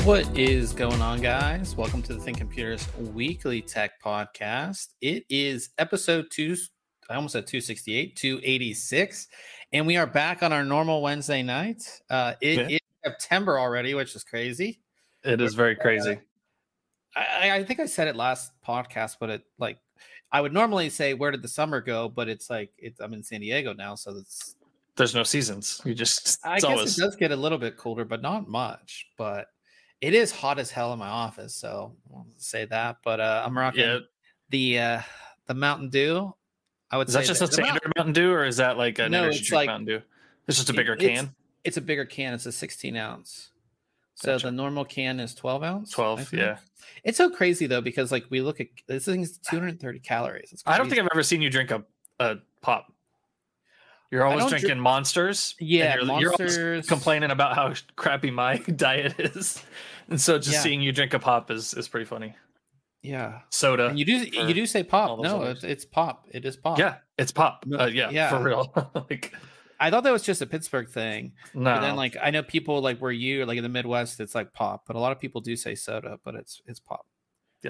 What is going on, guys? Welcome to the Think Computers Weekly Tech Podcast. It is episode 2, I almost said 268, 286, and we are back on our normal Wednesday night. It is September already, which is crazy. It is very crazy. I think I said it last podcast, but I would normally say, where did the summer go? But I'm in San Diego now, so there's no seasons. I guess it does get a little bit colder, but not much. But it is hot as hell in my office, so I'll say that. But I'm rocking the Mountain Dew. I would say that just a standard Mountain Dew, or is that like an energy drink Mountain Dew? It's just a bigger can. It's a bigger can. It's a 16 ounce. So the normal can is 12 ounce. 12, yeah. It's so crazy though, because like we look at this thing's 230 calories. I don't think I've ever seen you drink a pop. You're always drinking Monsters. Yeah, you're always complaining about how crappy my diet is, and so just seeing you drink a pop is pretty funny. Yeah, soda. And you do say pop? No, it's pop. It is pop. Yeah, it's pop. Yeah, for real. I thought that was just a Pittsburgh thing. No, but then I know people where you in the Midwest, it's like pop, but a lot of people do say soda, but it's pop. Yeah.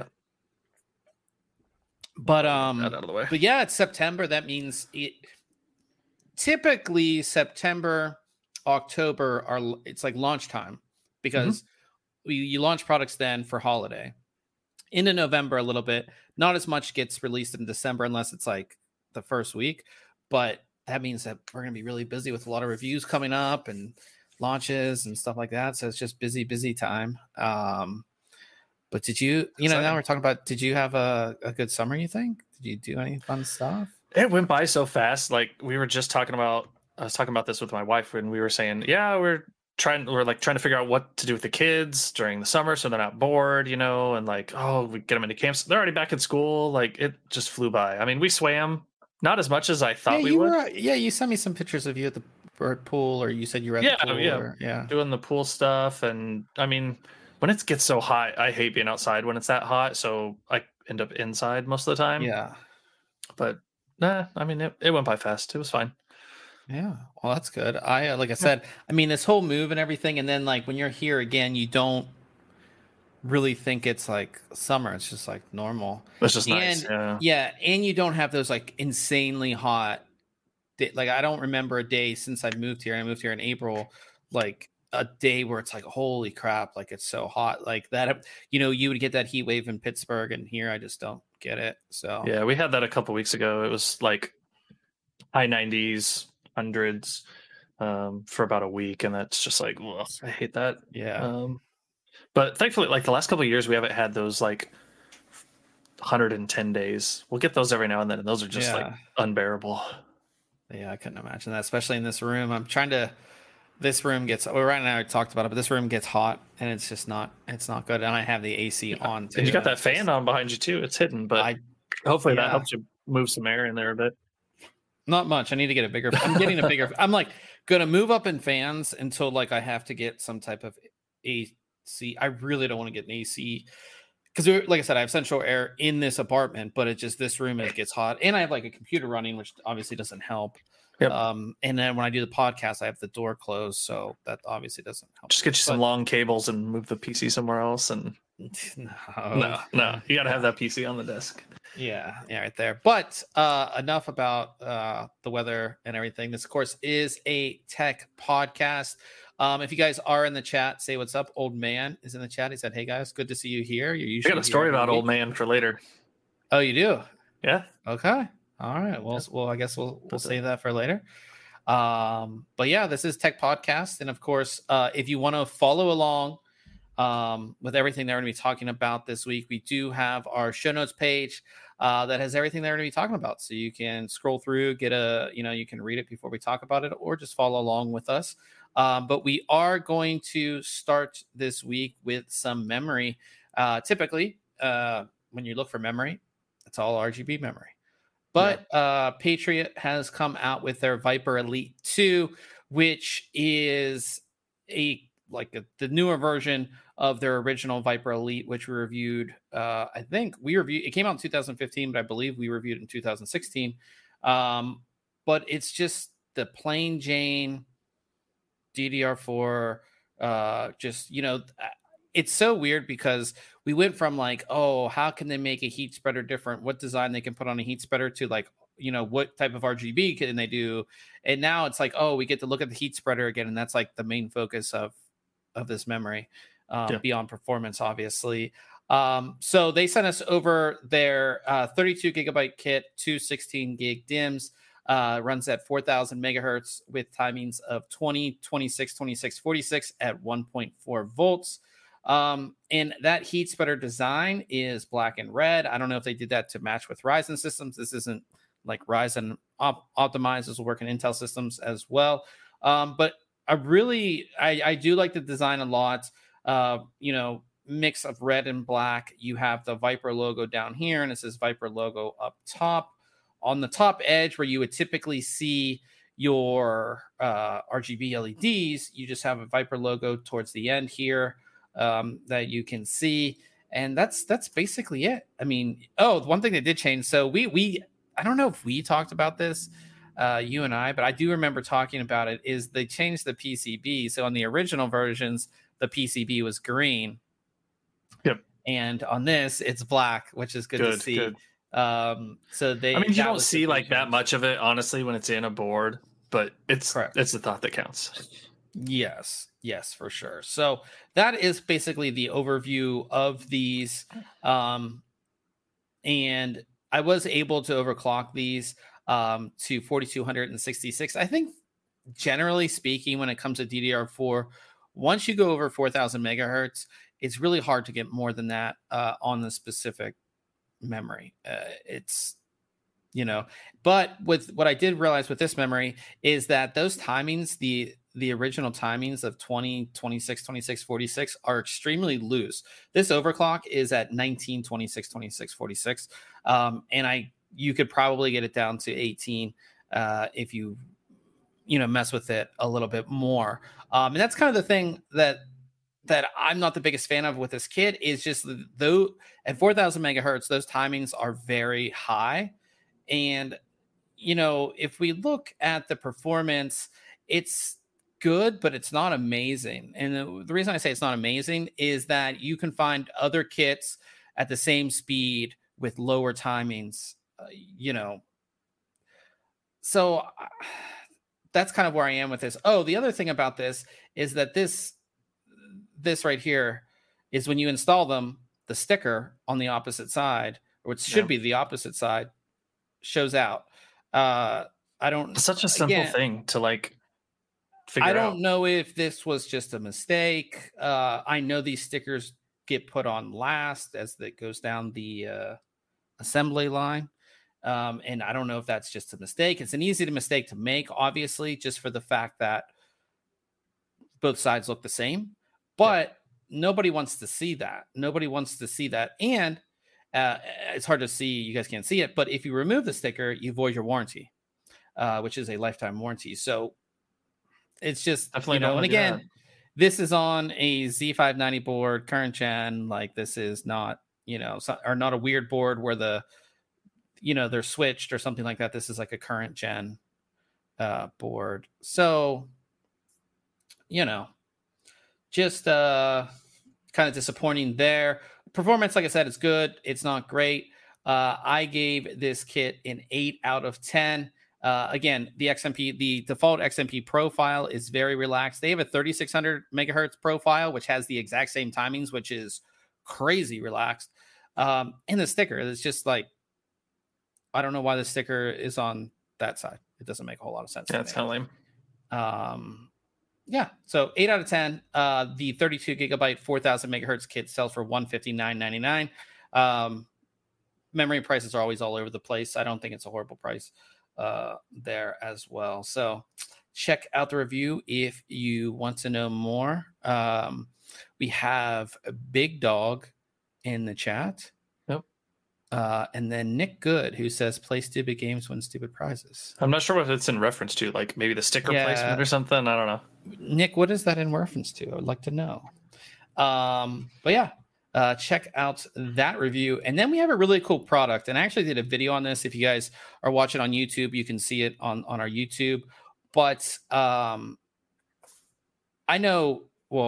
But that out of the way. But yeah, it's September. That means typically September, October it's like launch time, because you launch products then for holiday. Into November a little bit. Not as much gets released in December unless it's like the first week, but that means that we're going to be really busy with a lot of reviews coming up and launches and stuff like that. So it's just busy time. But did you now we're talking about, did you have a good summer, you think? Did you do any fun stuff? It went by so fast. Like we were just I was talking about this with my wife when we were saying, we're trying to figure out what to do with the kids during the summer so they're not bored, and we get them into camps. They're already back in school. Like it just flew by. I mean, we swam. Not as much as I thought we would. You sent me some pictures of you at the pool, or you said you were at the pool. Doing the pool stuff. And I mean, when it gets so hot, I hate being outside when it's that hot. So I end up inside most of the time. Yeah. But I mean, it went by fast. It was fine. Yeah. Well, that's good. Like I said, I mean, this whole move and everything. And then when you're here again, you don't really think it's like summer. It's just like normal. It's just nice. Yeah, and you don't have those insanely hot I don't remember a day since I moved here. I moved here in April, like a day where it's like, holy crap, like it's so hot like that. You would get that heat wave in Pittsburgh, and here I just don't get it. So yeah, we had that a couple weeks ago. It was like high 90s, hundreds for about a week, and that's just like, ugh, I hate that. Yeah. But thankfully, the last couple of years, we haven't had those 110 days. We'll get those every now and then, and those are just unbearable. Yeah, I couldn't imagine that, especially in this room. This room gets, right now I talked about it, but this room gets hot, and it's just not good. And I have the AC on too. And you got that fan on behind you too. It's hidden, but hopefully that helps you move some air in there a bit. Not much. I need to get a bigger. I'm getting a bigger. I'm gonna move up in fans until I have to get some type of AC. I really don't want to get an AC because, like I said, I have central air in this apartment, but this room gets hot, and I have a computer running, which obviously doesn't help. Yep. And then when I do the podcast, I have the door closed, so that obviously doesn't help. Just get you some long cables and move the PC somewhere else. And no, you got to have that PC on the desk. Yeah, right there. But enough about the weather and everything. This, of course, is a tech podcast. If you guys are in the chat, say what's up. Old Man is in the chat. He said, "Hey guys, good to see you here." You're usually I got a story about Old Man for later. Oh, you do? Yeah. Okay. All right. Well, I guess we'll save that for later. But yeah, this is Tech Podcast, and of course, if you want to follow along with everything that we're going to be talking about this week, we do have our show notes page that has everything that we're going to be talking about. So you can scroll through, you can read it before we talk about it, or just follow along with us. But we are going to start this week with some memory. Typically, when you look for memory, it's all RGB memory. But Patriot has come out with their Viper Elite 2, which is the newer version of their original Viper Elite, which we reviewed. It came out in 2015, but I believe we reviewed it in 2016. But it's just the plain Jane DDR4. it's so weird because we went from like, oh, how can they make a heat spreader different? What design they can put on a heat spreader to like, what type of RGB can they do? And now it's like, oh, we get to look at the heat spreader again, and that's like the main focus of this memory, beyond performance, obviously. So they sent us over their 32 gigabyte kit, 216 gig DIMMs. Runs at 4,000 megahertz with timings of 20, 26, 26, 46 at 1.4 volts. And that heat spreader design is black and red. I don't know if they did that to match with Ryzen systems. This isn't like Ryzen optimized. This will work in Intel systems as well. But I do like the design a lot. Mix of red and black. You have the Viper logo down here, and it says Viper logo up top. On the top edge where you would typically see your RGB LEDs, you just have a Viper logo towards the end here that you can see. And that's basically it. I mean, one thing that did change. So I don't know if we talked about this, you and I, but I do remember talking about it, is they changed the PCB. So on the original versions, the PCB was green. Yep. And on this, it's black, which is good to see. Good. So you don't see like that much of it, honestly, when it's in a board, but it's the thought that counts. Yes, for sure. So that is basically the overview of these. And I was able to overclock these to 4266. I think generally speaking, when it comes to DDR4, once you go over 4,000 megahertz, it's really hard to get more than that on the specific memory. But with what I did realize with this memory is that those timings, the original timings of 20, 26, 26, 46 are extremely loose. This overclock is at 19, 26, 26, 46. And you could probably get it down to 18 if you mess with it a little bit more. And that's kind of the thing that I'm not the biggest fan of with this kit, is just though at 4,000 megahertz, those timings are very high. And, if we look at the performance, it's good, but it's not amazing. And the reason I say it's not amazing is that you can find other kits at the same speed with lower timings, So that's kind of where I am with this. Oh, the other thing about this is that this right here is when you install them, the sticker on the opposite side, or which should be the opposite side, shows out. It's such a simple thing to like figure out. I don't know if this was just a mistake. I know these stickers get put on last as it goes down the assembly line. And I don't know if that's just a mistake. It's an easy mistake to make, obviously, just for the fact that both sides look the same. But nobody wants to see that. And it's hard to see. You guys can't see it. But if you remove the sticker, you void your warranty, which is a lifetime warranty. So it's just, definitely and again, this is on a Z590 board, current gen. Like, this is not, or not a weird board where they're switched or something like that. This is like a current gen board. So, just kind of disappointing there. Performance, like I said, it's good. It's not great. I gave this kit an 8 out of 10. Again, the default XMP profile is very relaxed. They have a 3600 megahertz profile, which has the exact same timings, which is crazy relaxed. And the sticker is just like, I don't know why the sticker is on that side. It doesn't make a whole lot of sense. Yeah, it's kind of lame. So 8 out of 10. The 32 gigabyte 4,000 megahertz kit sells for $159.99. Memory prices are always all over the place. I don't think it's a horrible price there as well. So check out the review if you want to know more. We have a Big Dog in the chat. And then Nick Good, who says, play stupid games, win stupid prizes. I'm not sure what it's in reference to, like maybe the sticker placement or something. I don't know. Nick, what is that in reference to? I would like to know. But check out that review. And then we have a really cool product. And I actually did a video on this. If you guys are watching on YouTube, you can see it on our YouTube. But I know,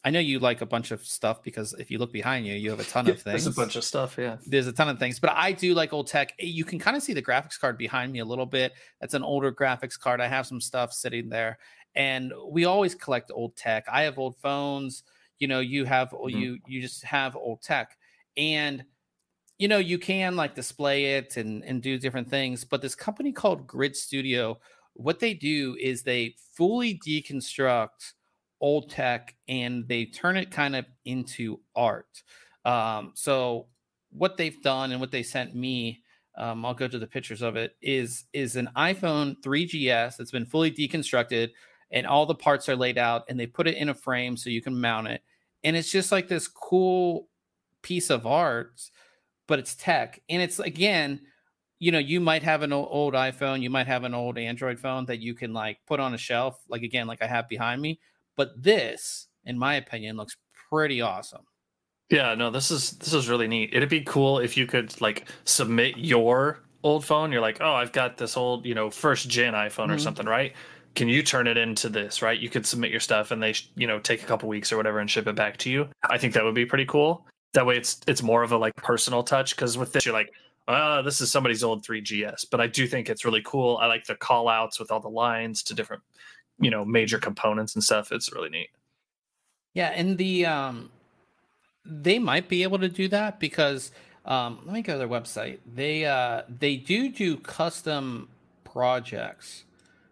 I know you like a bunch of stuff because if you look behind you, you have a ton Yeah, of there's a things. bunch of stuff. Yeah. There's a ton of things, but I do like old tech. You can kind of see the graphics card behind me a little bit. That's an older graphics card. I have some stuff sitting there, and we always collect old tech. I have old phones. You have you just have old tech, and you can like display it and do different things. But this company called Grid Studio, what they do is they fully deconstruct old tech and they turn it kind of into art. So what they've done and what they sent me, I'll go to the pictures of it, is an iPhone 3GS that's been fully deconstructed and all the parts are laid out and they put it in a frame so you can mount it. And it's just like this cool piece of art, but it's tech. And it's, again, you might have an old iPhone, you might have an old Android phone that you can like put on a shelf, like, again, like I have behind me. But this, in my opinion, looks pretty awesome. Yeah, no, this is really neat. It'd be cool if you could like submit your old phone. You're like, oh, I've got this old, first gen iPhone or something, right? Can you turn it into this, right? You could submit your stuff and they, take a couple weeks or whatever and ship it back to you. I think that would be pretty cool. That way it's more of a like personal touch, because with this you're like, this is somebody's old 3GS. But I do think it's really cool. I like the call outs with all the lines to different, major components and stuff. It's really neat. Yeah, and they might be able to do that because let me go to their website. They do custom projects.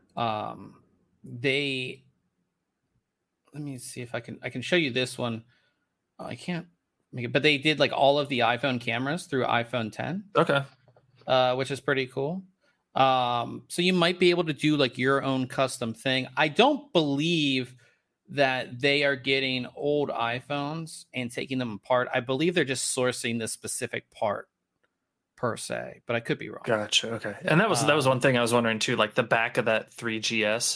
They Let me see if I can show you this one. I can't make it, but they did like all of the iPhone cameras through iPhone 10. Okay. Which is pretty cool. So you might be able to do like your own custom thing. I don't believe that they are getting old iPhones and taking them apart. I believe they're just sourcing this specific part per se, but I could be wrong. Gotcha. Okay. And that was one thing I was wondering too, like the back of that 3GS,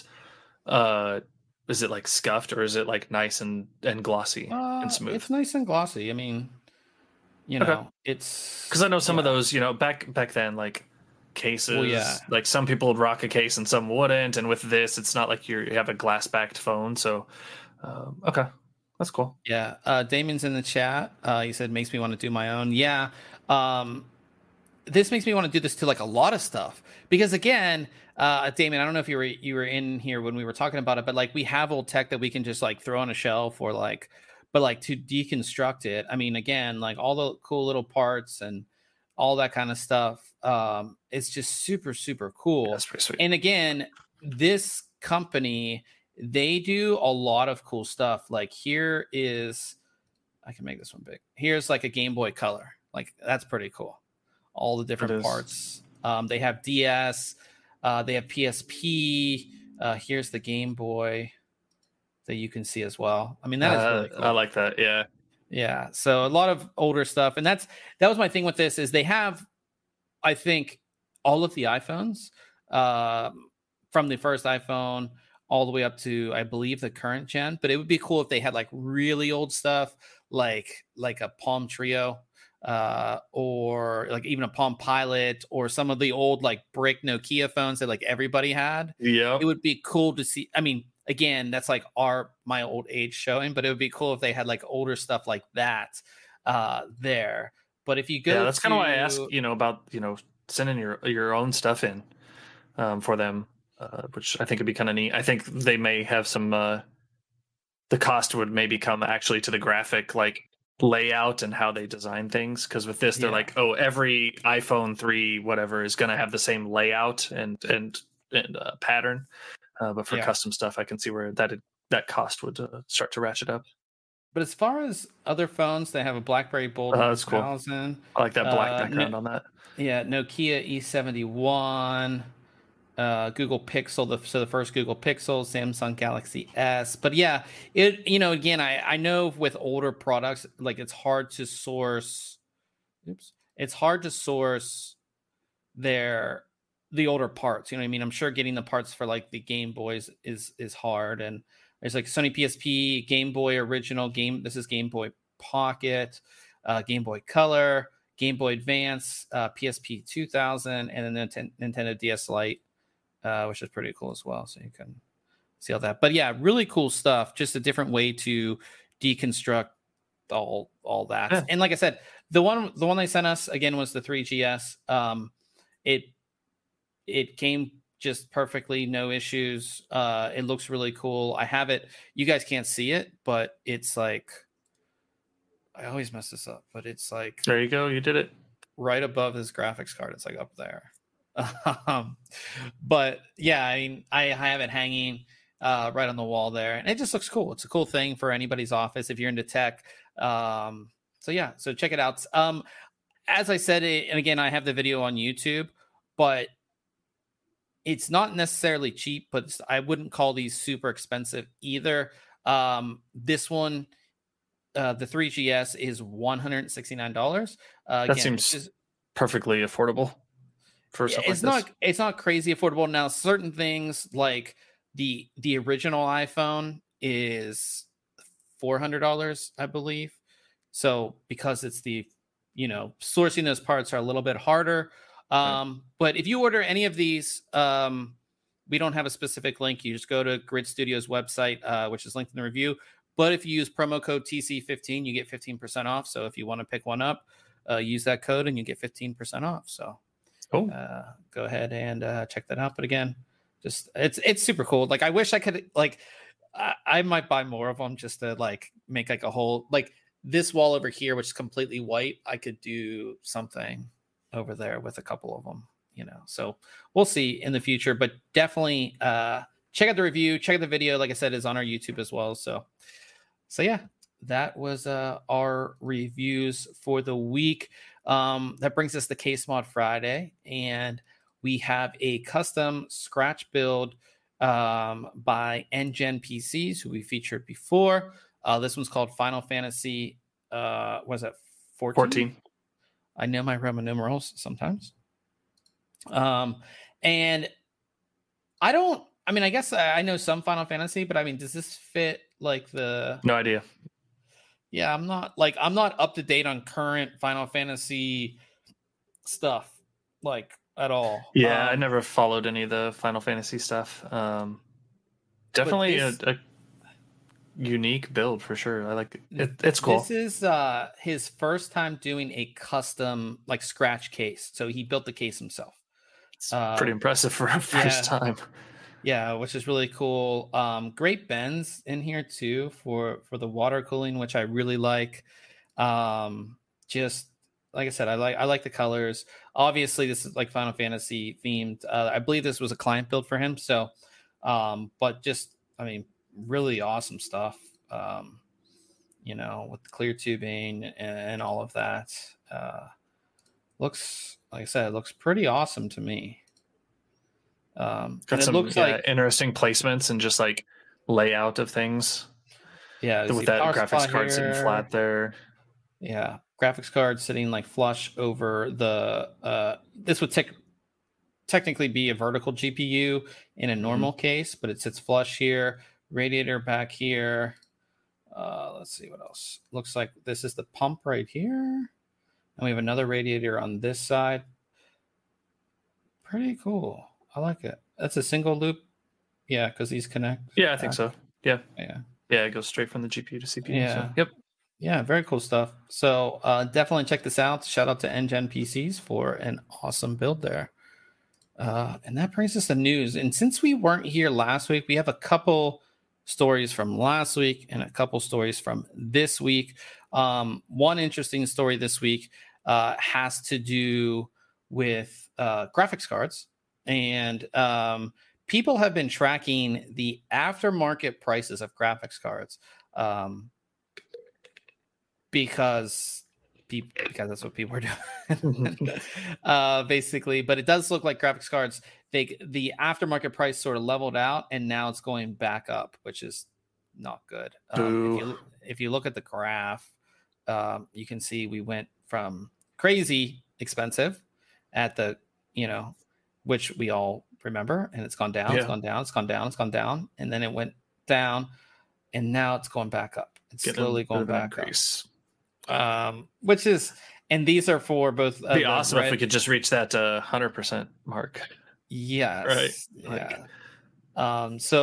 is it like scuffed or is it like nice and glossy and smooth? It's nice and glossy. I mean, Okay. it's because I know some of those, back then, like cases, Well, yeah. like some people would rock a case and some wouldn't. And with this, it's not like you have a glass backed phone. So, okay, that's cool. Yeah. Damon's in the chat. He said, makes me want to do my own. Yeah. This makes me want to do this to like a lot of stuff because, again, Damon, I don't know if you were in here when we were talking about it, but like we have old tech that we can just like throw on a shelf or like, but like to deconstruct it. I mean, again, like all the cool little parts and all that kind of stuff. It's just super, super cool. That's pretty sweet. And again, this company, they do a lot of cool stuff. Like here is, I can make this one big. Here's like a Game Boy Color. Like that's pretty cool. All the different parts. They have DS. They have PSP. Here's the Game Boy that you can see as well. I mean, that is really cool. I like that. Yeah. Yeah. So a lot of older stuff. And that was my thing with this is they have, I think, all of the iPhones from the first iPhone all the way up to, I believe, the current gen. But it would be cool if they had like really old stuff, like a Palm Trio. Or like even a Palm Pilot or some of the old like brick Nokia phones that like everybody had. Yeah. It would be cool to see. I mean, again, that's like my old age showing, but it would be cool if they had like older stuff like that there. But if you go, that's kind of why I asked, about, sending your own stuff in for them, which I think would be kind of neat. I think they may have some, the cost would maybe come actually to the graphic, like layout and how they design things, because with this they're like, oh, every iPhone 3 whatever is going to have the same layout and pattern, but for custom stuff I can see where that cost would start to ratchet up. But as far as other phones, they have a BlackBerry Bold 1000. Cool. I like that black background on that. Yeah, Nokia E71, Google Pixel, so the first Google Pixel, Samsung Galaxy S. But yeah, again, I know with older products, like it's hard to source. It's hard to source the older parts. You know what I mean? I'm sure getting the parts for like the Game Boys is hard. And there's like Sony PSP, Game Boy original game. This is Game Boy Pocket, Game Boy Color, Game Boy Advance, PSP 2000, and then Nintendo DS Lite. Which is pretty cool as well. So you can see all that. But yeah, really cool stuff. Just a different way to deconstruct all that. Yeah. And like I said, the one they sent us again was the 3GS. It came just perfectly, no issues. It looks really cool. I have it. You guys can't see it, but it's like, I always mess this up, but it's like, there you go. You did it right above his graphics card. It's like up there. But yeah, I mean, I have it hanging right on the wall there, and it just looks cool. It's a cool thing for anybody's office if you're into tech. So yeah, so check it out. As I said, and again, I have the video on YouTube, but it's not necessarily cheap, but I wouldn't call these super expensive either. This one, the 3GS is $169. That seems perfectly affordable for something like this. It's not crazy affordable. Now, certain things like the original iPhone is $400, I believe. So because it's sourcing those parts are a little bit harder. But if you order any of these, we don't have a specific link. You just go to Grid Studio's website, which is linked in the review. But if you use promo code TC15, you get 15% off. So if you want to pick one up, use that code and you get 15% off. So go ahead and check that out. But again, just it's super cool. Like I wish I could I might buy more of them just to make a whole this wall over here, which is completely white. I could do something over there with a couple of them, so we'll see in the future, but definitely check out the review, check out the video. Like I said, is on our YouTube as well. So yeah, that was our reviews for the week. That brings us to Case Mod Friday, and we have a custom scratch build by NGen PCs, who we featured before. This one's called Final Fantasy. Was it 14? I know my Roman numerals sometimes. And I guess I know some Final Fantasy, but I mean, does this fit no idea. Yeah, I'm not up to date on current Final Fantasy stuff at all. Yeah, I never followed any of the Final Fantasy stuff. Definitely a unique build for sure. I like it. It's cool. This is his first time doing a custom scratch case. So he built the case himself. It's pretty impressive for a first time. Yeah, which is really cool. Great bends in here too for the water cooling, which I really like. Just like I said, I like the colors. Obviously, this is Final Fantasy themed. I believe this was a client build for him. So, but just really awesome stuff. With the clear tubing and all of that. Looks, like I said, it looks pretty awesome to me. Got some interesting placements and just layout of things. Yeah, with that graphics card sitting flat there. Yeah, graphics card sitting flush over the. This would technically be a vertical GPU in a normal case, but it sits flush here. Radiator back here. Let's see what else. Looks like this is the pump right here, and we have another radiator on this side. Pretty cool. I like it. That's a single loop. Yeah, because these connect. Yeah, I think so. Yeah. Yeah, it goes straight from the GPU to CPU. Yeah. So, yep. Yeah, very cool stuff. So definitely check this out. Shout out to NGen PCs for an awesome build there. And that brings us to news. And since we weren't here last week, we have a couple stories from last week and a couple stories from this week. One interesting story this week has to do with graphics cards. And people have been tracking the aftermarket prices of graphics cards because that's what people are doing, basically. But it does look like graphics cards, the aftermarket price sort of leveled out, and now it's going back up, which is not good. If you look at the graph, you can see we went from crazy expensive at the, which we all remember, and it's gone down, it's gone down, it's gone down, it's gone down, and then it went down, and now it's going back up. It's slowly going back up. Which is, and these are for both. It'd be awesome if we could just reach that 100% mark. Yes. Right. Yeah. So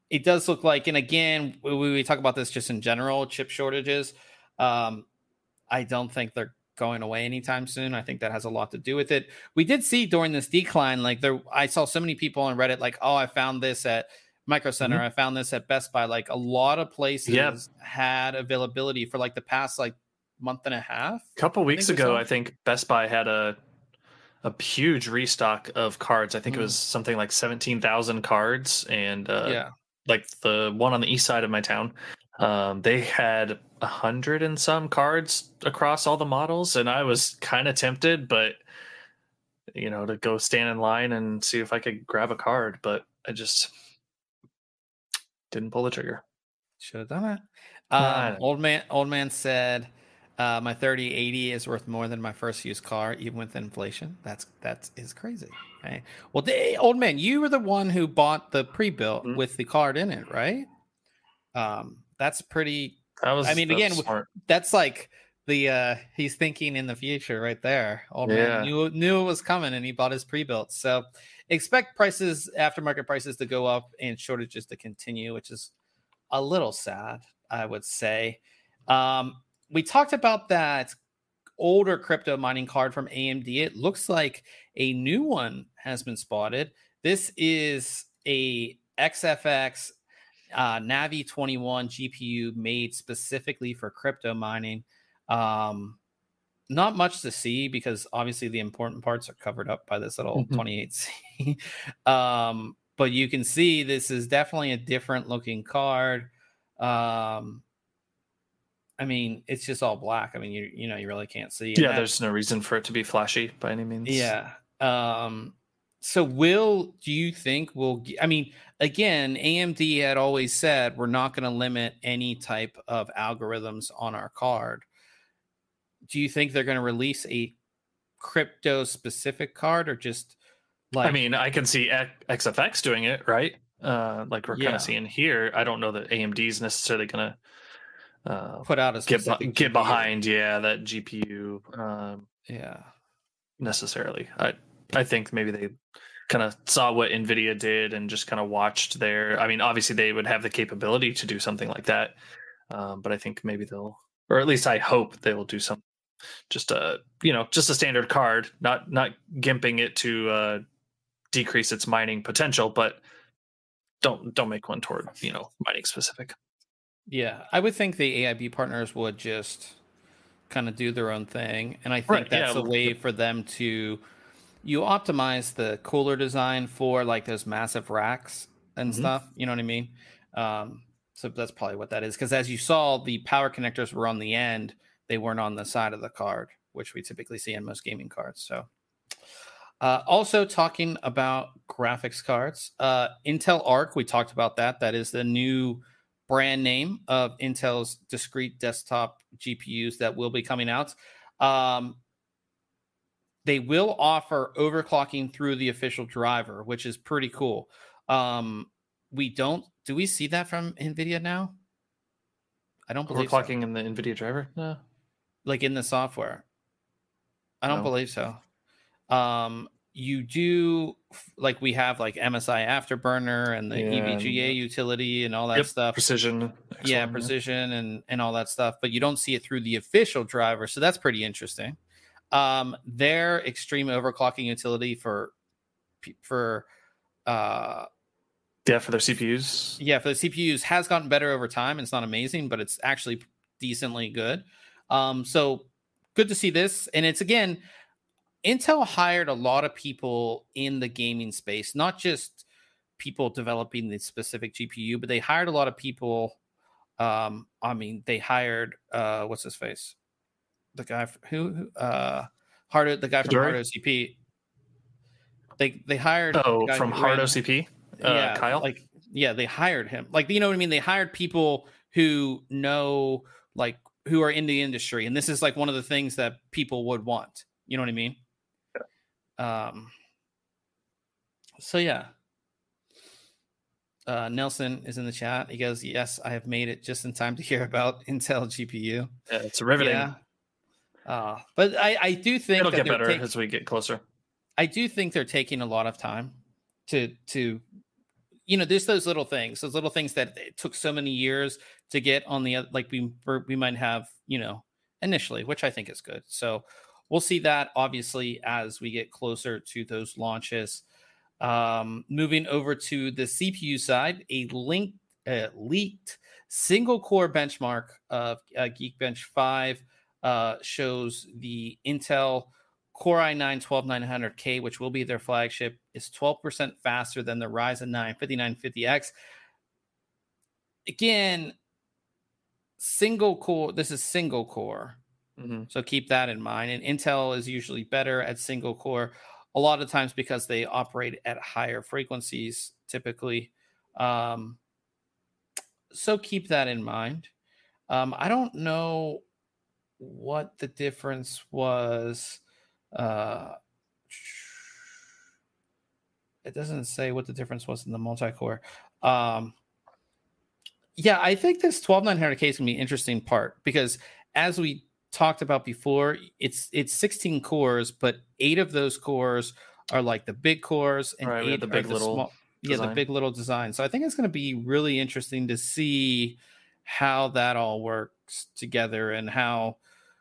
it does look like, and again, we talk about this just in general, chip shortages. I don't think they're going away anytime soon. I think that has a lot to do with it. We did see during this decline, like I saw so many people on Reddit, like, oh, I found this at Micro Center. I found this at Best Buy. Like a lot of places had availability for like the past like month and a half. A couple weeks ago, I think Best Buy had a huge restock of cards. I think it was something like 17,000 cards, and like the one on the east side of my town, they had 100 and some cards across all the models, and I was kind of tempted, but to go stand in line and see if I could grab a card, but I just didn't pull the trigger. Should have done it. Old man said, my 3080 is worth more than my first used car, even with inflation. That is crazy. Okay. Well, old man, you were the one who bought the pre-built with the card in it, right? That's pretty. Smart. That's like the he's thinking in the future right there. Old man knew it was coming, and he bought his pre-built. So expect aftermarket prices to go up and shortages to continue, which is a little sad, I would say. We talked about that older crypto mining card from AMD. It looks like a new one has been spotted. This is a XFX Navi 21 GPU made specifically for crypto mining. Not much to see because obviously the important parts are covered up by this little 28C. But you can see this is definitely a different looking card. I mean, it's just all black. I mean, you really can't see. Yeah, there's no reason for it to be flashy by any means. Yeah. So do you think I mean, again, AMD had always said we're not going to limit any type of algorithms on our card. Do you think they're going to release a crypto specific card, or just like? I mean, I can see XFX doing it, right? Like we're kind of seeing here. I don't know that AMD is necessarily going to put out a get behind that GPU necessarily. I think maybe they kind of saw what NVIDIA did and just kind of watched I mean, obviously they would have the capability to do something like that, but I think maybe or at least I hope they will do some just a standard card, not gimping it to decrease its mining potential, but don't make one toward mining specific. Yeah, I would think the AIB partners would just kind of do their own thing. And I think that's a way for them to, optimize the cooler design for like those massive racks and stuff. You know what I mean? So that's probably what that is. Because as you saw, the power connectors were on the end. They weren't on the side of the card, which we typically see in most gaming cards. So also talking about graphics cards, Intel Arc, we talked about that. That is the new brand name of Intel's discrete desktop GPUs that will be coming out. They will offer overclocking through the official driver, which is pretty cool. Do we see that from NVIDIA now? I don't believe overclocking in the NVIDIA driver? No. Like in the software. I don't believe so. You do, like we have like MSI Afterburner and the EVGA utility and all that stuff. Precision. Precision and all that stuff. But you don't see it through the official driver. So that's pretty interesting. Their extreme overclocking utility for for their CPUs. Yeah, for the CPUs has gotten better over time. It's not amazing, but it's actually decently good. So good to see this. And it's, again, Intel hired a lot of people in the gaming space, not just people developing the specific GPU, but they hired a lot of people. They hired what's his face? The guy the guy from Hard OCP. They hired from Hard OCP. Kyle. They hired him. Like, you know what I mean? They hired people who know, like, who are in the industry, and this is like one of the things that people would want. You know what I mean? So yeah. Nelson is in the chat. He goes, "Yes, I have made it just in time to hear about Intel GPU." Yeah, it's riveting. Yeah. But I do think it'll get better as we get closer. I do think they're taking a lot of time to there's those little things that it took so many years to get on the like we might have, initially, which I think is good. So we'll see that obviously as we get closer to those launches. Moving over to the CPU side, a leaked single core benchmark of Geekbench 5 shows the Intel Core i9 12900K, which will be their flagship, is 12% faster than the Ryzen 9 5950X. Again, single core. This is single core. Mm-hmm. So keep that in mind. And Intel is usually better at single core a lot of times because they operate at higher frequencies typically. So keep that in mind. I don't know what the difference was. It doesn't say what the difference was in the multi-core. Yeah, I think this 12900K is going to be an interesting part because as we talked about before, it's 16 cores, but 8 of those cores are like the big cores and right, 8 the big are the small. Design. Yeah, the big little design. So I think it's going to be really interesting to see how that all works together and how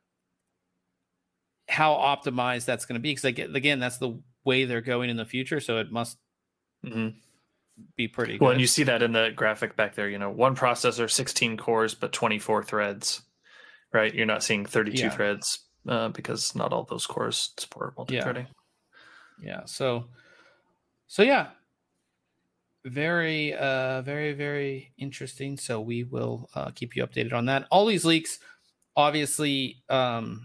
optimized that's going to be. Because again, that's the way they're going in the future. So it must be pretty good. Well, and you see that in the graphic back there. One processor, 16 cores, but 24 threads. Right, you're not seeing 32 threads because not all those cores support multi-threading. Yeah. So yeah. Very, very, very interesting. So we will keep you updated on that. All these leaks, obviously, aren't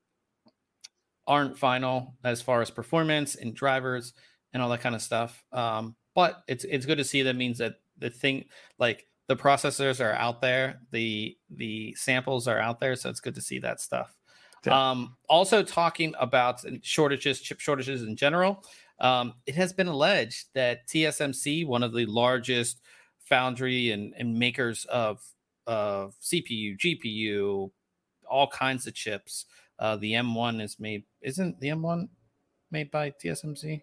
final as far as performance and drivers and all that kind of stuff. But it's good to see. That means that the thing, like the processors are out there, the samples are out there. So it's good to see that stuff. Yeah. Also talking about chip shortages in general. It has been alleged that TSMC, one of the largest foundry and makers of CPU, GPU, all kinds of chips. The M1 is made. Isn't the M1 made by TSMC?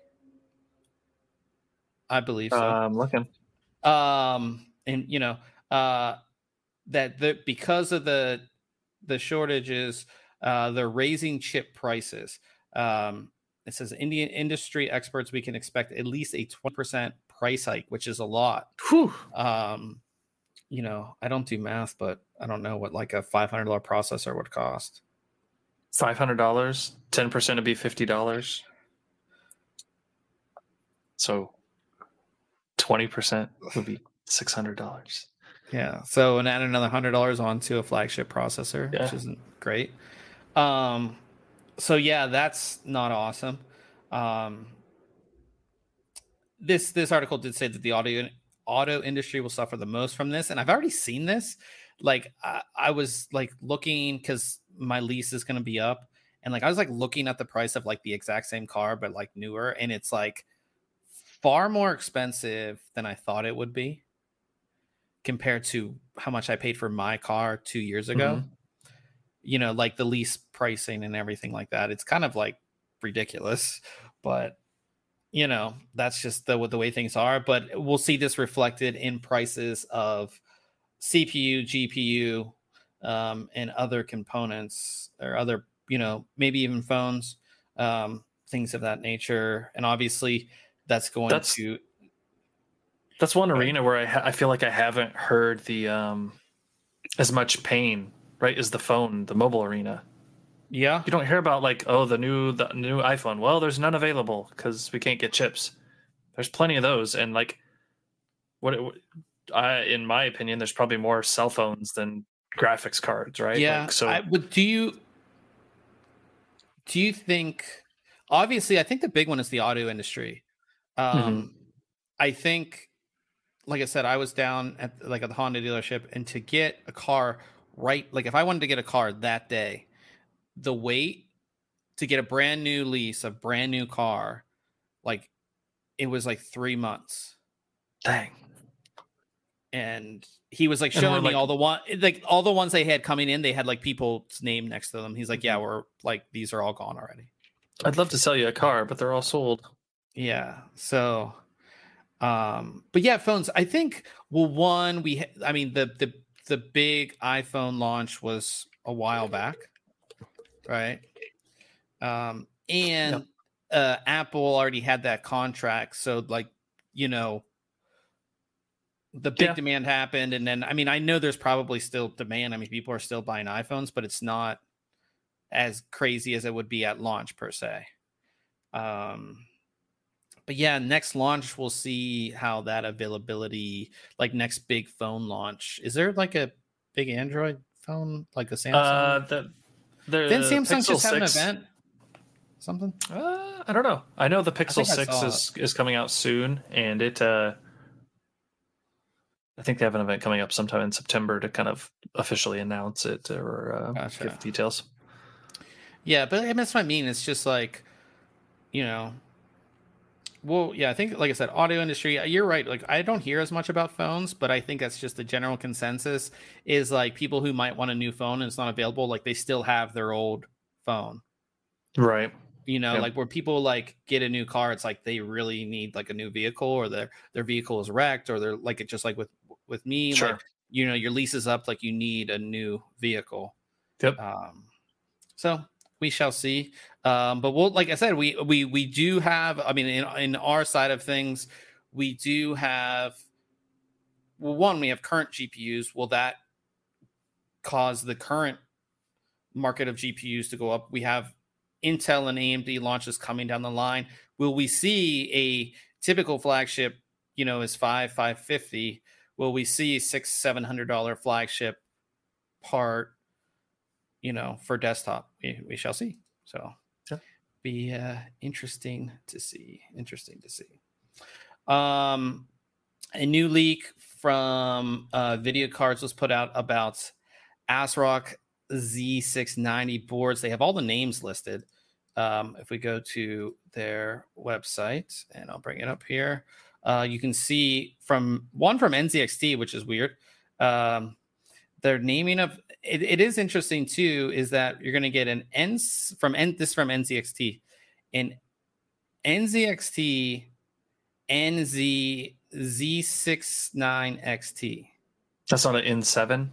I believe so. I'm looking. And that because of the shortages, they're raising chip prices. It says Indian industry experts, we can expect at least a 20% price hike, which is a lot. Whew. I don't do math, but I don't know what like a $500 processor would cost. $500, 10% would be $50. So 20% would be $600. Yeah. So and add another $100 onto a flagship processor, which isn't great. So yeah, that's not awesome. This article did say that the auto industry will suffer the most from this, and I've already seen this. Like I was like looking because my lease is going to be up, and like I was like looking at the price of like the exact same car but like newer, and it's like far more expensive than I thought it would be compared to how much I paid for my car 2 years ago. Mm-hmm. Like the lease pricing and everything like that. It's kind of like ridiculous, but that's just the way things are. But we'll see this reflected in prices of CPU, GPU, and other components or other, maybe even phones, things of that nature. And obviously that's one arena where I feel like I haven't heard the as much pain, right, as the mobile arena. Yeah, you don't hear about like, the new iPhone. Well, there's none available because we can't get chips. There's plenty of those, and like, in my opinion, there's probably more cell phones than graphics cards, right? Yeah. Do you think? Obviously, I think the big one is the auto industry. I think, like I said, I was down at the Honda dealership, and to get a car like if I wanted to get a car that day, the wait to get a brand new lease, a brand new car, like it was like 3 months. Dang. And he was like showing me all the ones they had coming in. They had like people's name next to them. He's like, yeah, we're like, these are all gone already. I'd love to sell you a car, but they're all sold. Yeah. So But yeah, phones. I think one I mean the big iPhone launch was a while back, right? And Apple already had that contract, so like the big demand happened, and then I mean I know there's probably still demand. I mean people are still buying iPhones, but it's not as crazy as it would be at launch per se. But yeah, next launch we'll see how that availability, like next big phone launch. Is there like a big Android phone like a Samsung? Didn't Samsung Pixel just have 6. an event? Something? I don't know. I know the Pixel 6 is coming out soon, and I think they have an event coming up sometime in September to kind of officially announce it or give details. Yeah, but that's what I mean. It's just like, well, yeah, I think, like I said, audio industry, you're right. Like, I don't hear as much about phones, but I think that's just the general consensus is like people who might want a new phone and it's not available, like they still have their old phone. Right. Like where people like get a new car, it's like they really need like a new vehicle, or their vehicle is wrecked, or they're like, it just like with me, sure. like, your lease is up, like you need a new vehicle. Yep. So we shall see. But we'll, like I said, we do have, I mean, in our side of things, we do have, well, one, we have current GPUs. Will that cause the current market of GPUs to go up? We have Intel and AMD launches coming down the line. Will we see a typical flagship, is $550? Will we see $600-700 flagship part, for desktop? We shall see. So be interesting to see. A new leak from Video Cards was put out about ASRock Z690 boards. They have all the names listed. If we go to their website, and I'll bring it up here, you can see from NZXT, which is weird. Their naming of it is interesting too, is that you're going to get an from NZXT, an NZXT NZ-Z69XT. That's not an N7?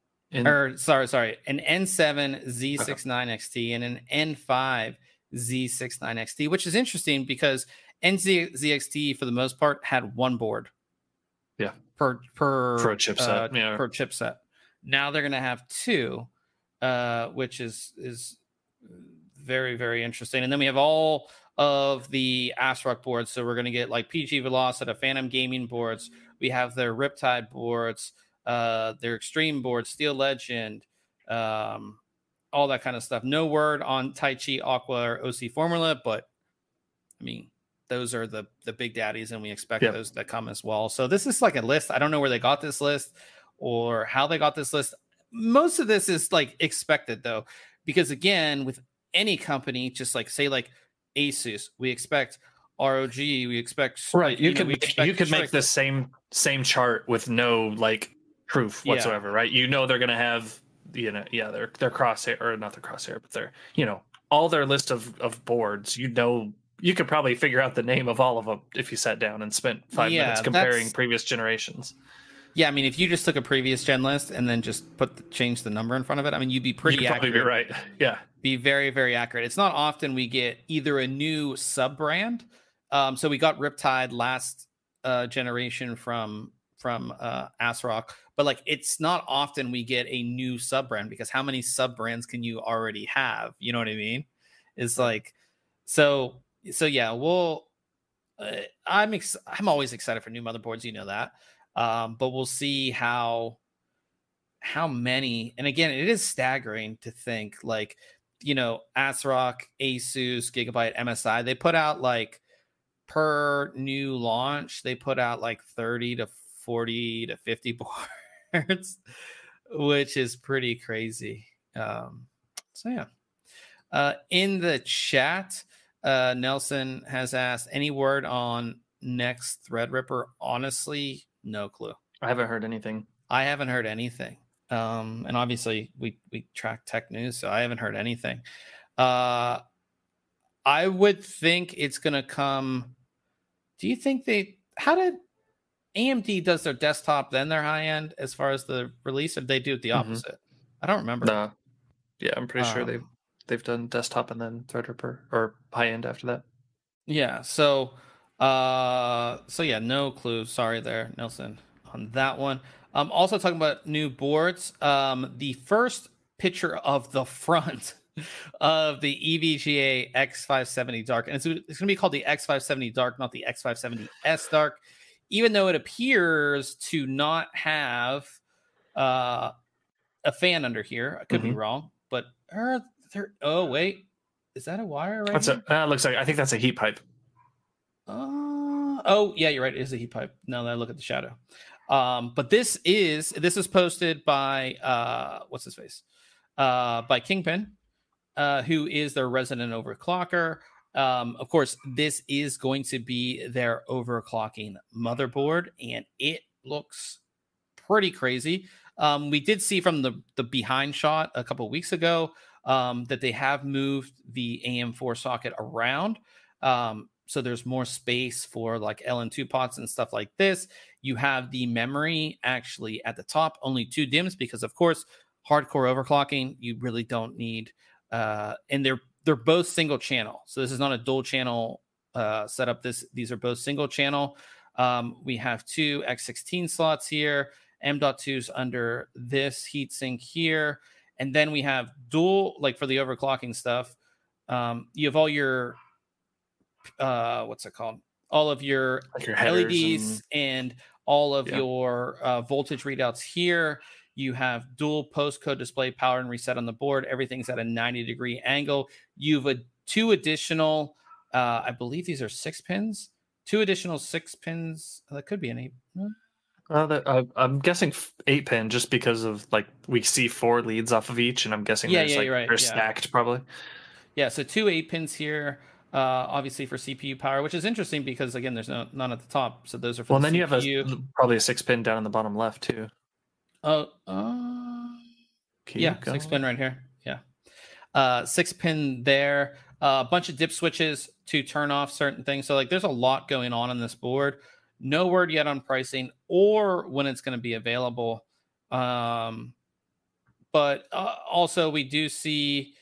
Sorry, an N7 Z69XT and an N5 Z69XT, which is interesting because NZXT for the most part had one board. Yeah. Per a chipset. Per chipset. Now they're going to have two, which is very, very interesting. And then we have all of the ASRock boards. So we're going to get like PG Velocita, Phantom Gaming boards. We have their Riptide boards, their Extreme boards, Steel Legend, all that kind of stuff. No word on Taichi, Aqua, or OC Formula, but I mean, those are the big daddies, and we expect those that come as well. So this is like a list. I don't know where they got this list or how they got this list. Most of this is like expected though, because again, with any company, just like say like Asus, we expect ROG, we expect you could make the same chart with no like proof whatsoever, right? They're gonna have their crosshair, or not their crosshair, but their all their list of boards. You could probably figure out the name of all of them if you sat down and spent 5 minutes comparing previous generations. Yeah, I mean, if you just took a previous gen list and then just change the number in front of it, I mean, you'd be pretty accurate. Probably be right. Yeah. Be very, very accurate. It's not often we get either a new sub-brand. So we got Riptide last generation from ASRock, but like it's not often we get a new sub-brand, because how many sub-brands can you already have? You know what I mean? It's like, so yeah, I'm always excited for new motherboards, that. But we'll see how many, and again, it is staggering to think like, ASRock, Asus, Gigabyte, MSI, they put out like per new launch, they put out like 30 to 40 to 50 boards, which is pretty crazy. So yeah, in the chat, Nelson has asked, any word on next Threadripper? Honestly, no clue. I haven't heard anything. And obviously we track tech news, so I haven't heard anything. I would think it's going to come. Do you think how did AMD does their desktop then their high end as far as the release, or they do it the opposite? I don't remember. No. Yeah, I'm pretty sure they've done desktop and then Threadripper or high end after that. Yeah, so yeah, no clue. Sorry there, Nelson, on that one. Also talking about new boards. The first picture of the front of the EVGA X570 Dark, and it's going to be called the X570 Dark, not the X570S Dark, even though it appears to not have a fan under here. I could be wrong, but oh wait, is that a wire right here? Looks like, I think that's a heat pipe. Oh yeah, you're right. It is a heat pipe. Now that I look at the shadow. But this is posted by what's his face? By Kingpin, who is their resident overclocker. Of course, this is going to be their overclocking motherboard, and it looks pretty crazy. We did see from the behind shot a couple of weeks ago that they have moved the AM4 socket around. So there's more space for like LN2 pots and stuff like this. You have the memory actually at the top, only 2 DIMMs, because of course, hardcore overclocking, you really don't need, and they're both single channel. So this is not a dual channel setup. These are both single channel. We have 2 X16 slots here, M.2s under this heatsink here. And then we have dual, like for the overclocking stuff, you have all your, what's it called? All of your LEDs and all of your voltage readouts here. You have dual postcode display, power and reset on the board. Everything's at a 90-degree angle. You've 2 additional, I believe these are 6 pins. 2 additional 6 pins. That could be an 8. I'm guessing 8 pin just because of like we see 4 leads off of each, and I'm guessing you're right. They're stacked probably. Yeah, so 2 8 pins here. Obviously for CPU power, which is interesting because again, there's none at the top, so those are for the then CPU. You have probably a 6 pin down in the bottom left too. Yeah, 6 pin right here. Yeah, 6 pin there. A bunch of dip switches to turn off certain things. So like, there's a lot going on this board. No word yet on pricing or when it's going to be available. But also we do see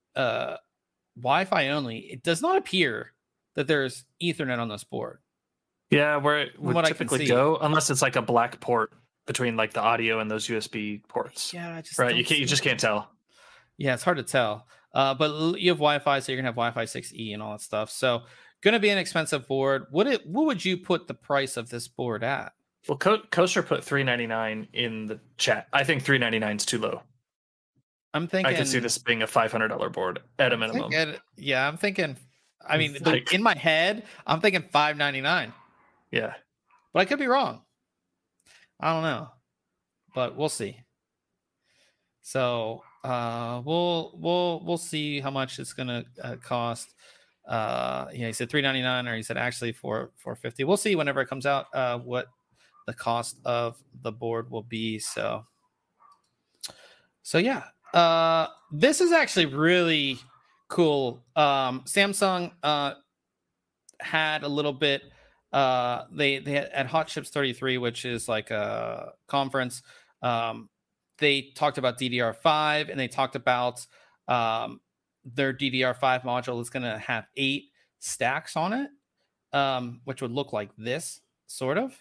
Wi-Fi only. It does not appear that there's Ethernet on this board. Yeah, where it would typically go, unless it's like a black port between like the audio and those USB ports. Yeah, you just can't tell. Yeah, it's hard to tell. But you have Wi-Fi, so you're gonna have Wi-Fi 6E and all that stuff. So gonna be an expensive board. What would you put the price of this board at? Well, Coaster put $399 in the chat. I think $399 is too low. I'm thinking I can see this being a $500 board at a minimum. I'm thinking. I mean, like, in my head, I'm thinking $599. Yeah, but I could be wrong. I don't know, but we'll see. So we'll see how much it's gonna cost. He said $399, or he said actually $450. We'll see whenever it comes out what the cost of the board will be. So yeah. This is actually really cool. Samsung had a little bit. They had at Hot Chips 33, which is like a conference. They talked about DDR5, and they talked about their DDR5 module is going to have 8 stacks on it, which would look like this sort of.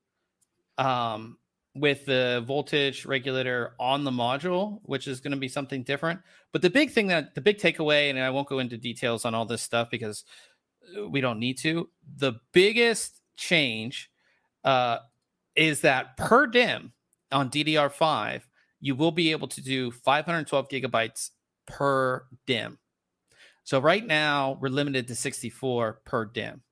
With the voltage regulator on the module, which is going to be something different. But the big takeaway, and I won't go into details on all this stuff because we don't need to. The biggest change is that per DIMM on DDR5, you will be able to do 512 gigabytes per DIMM. So right now we're limited to 64 per DIMM.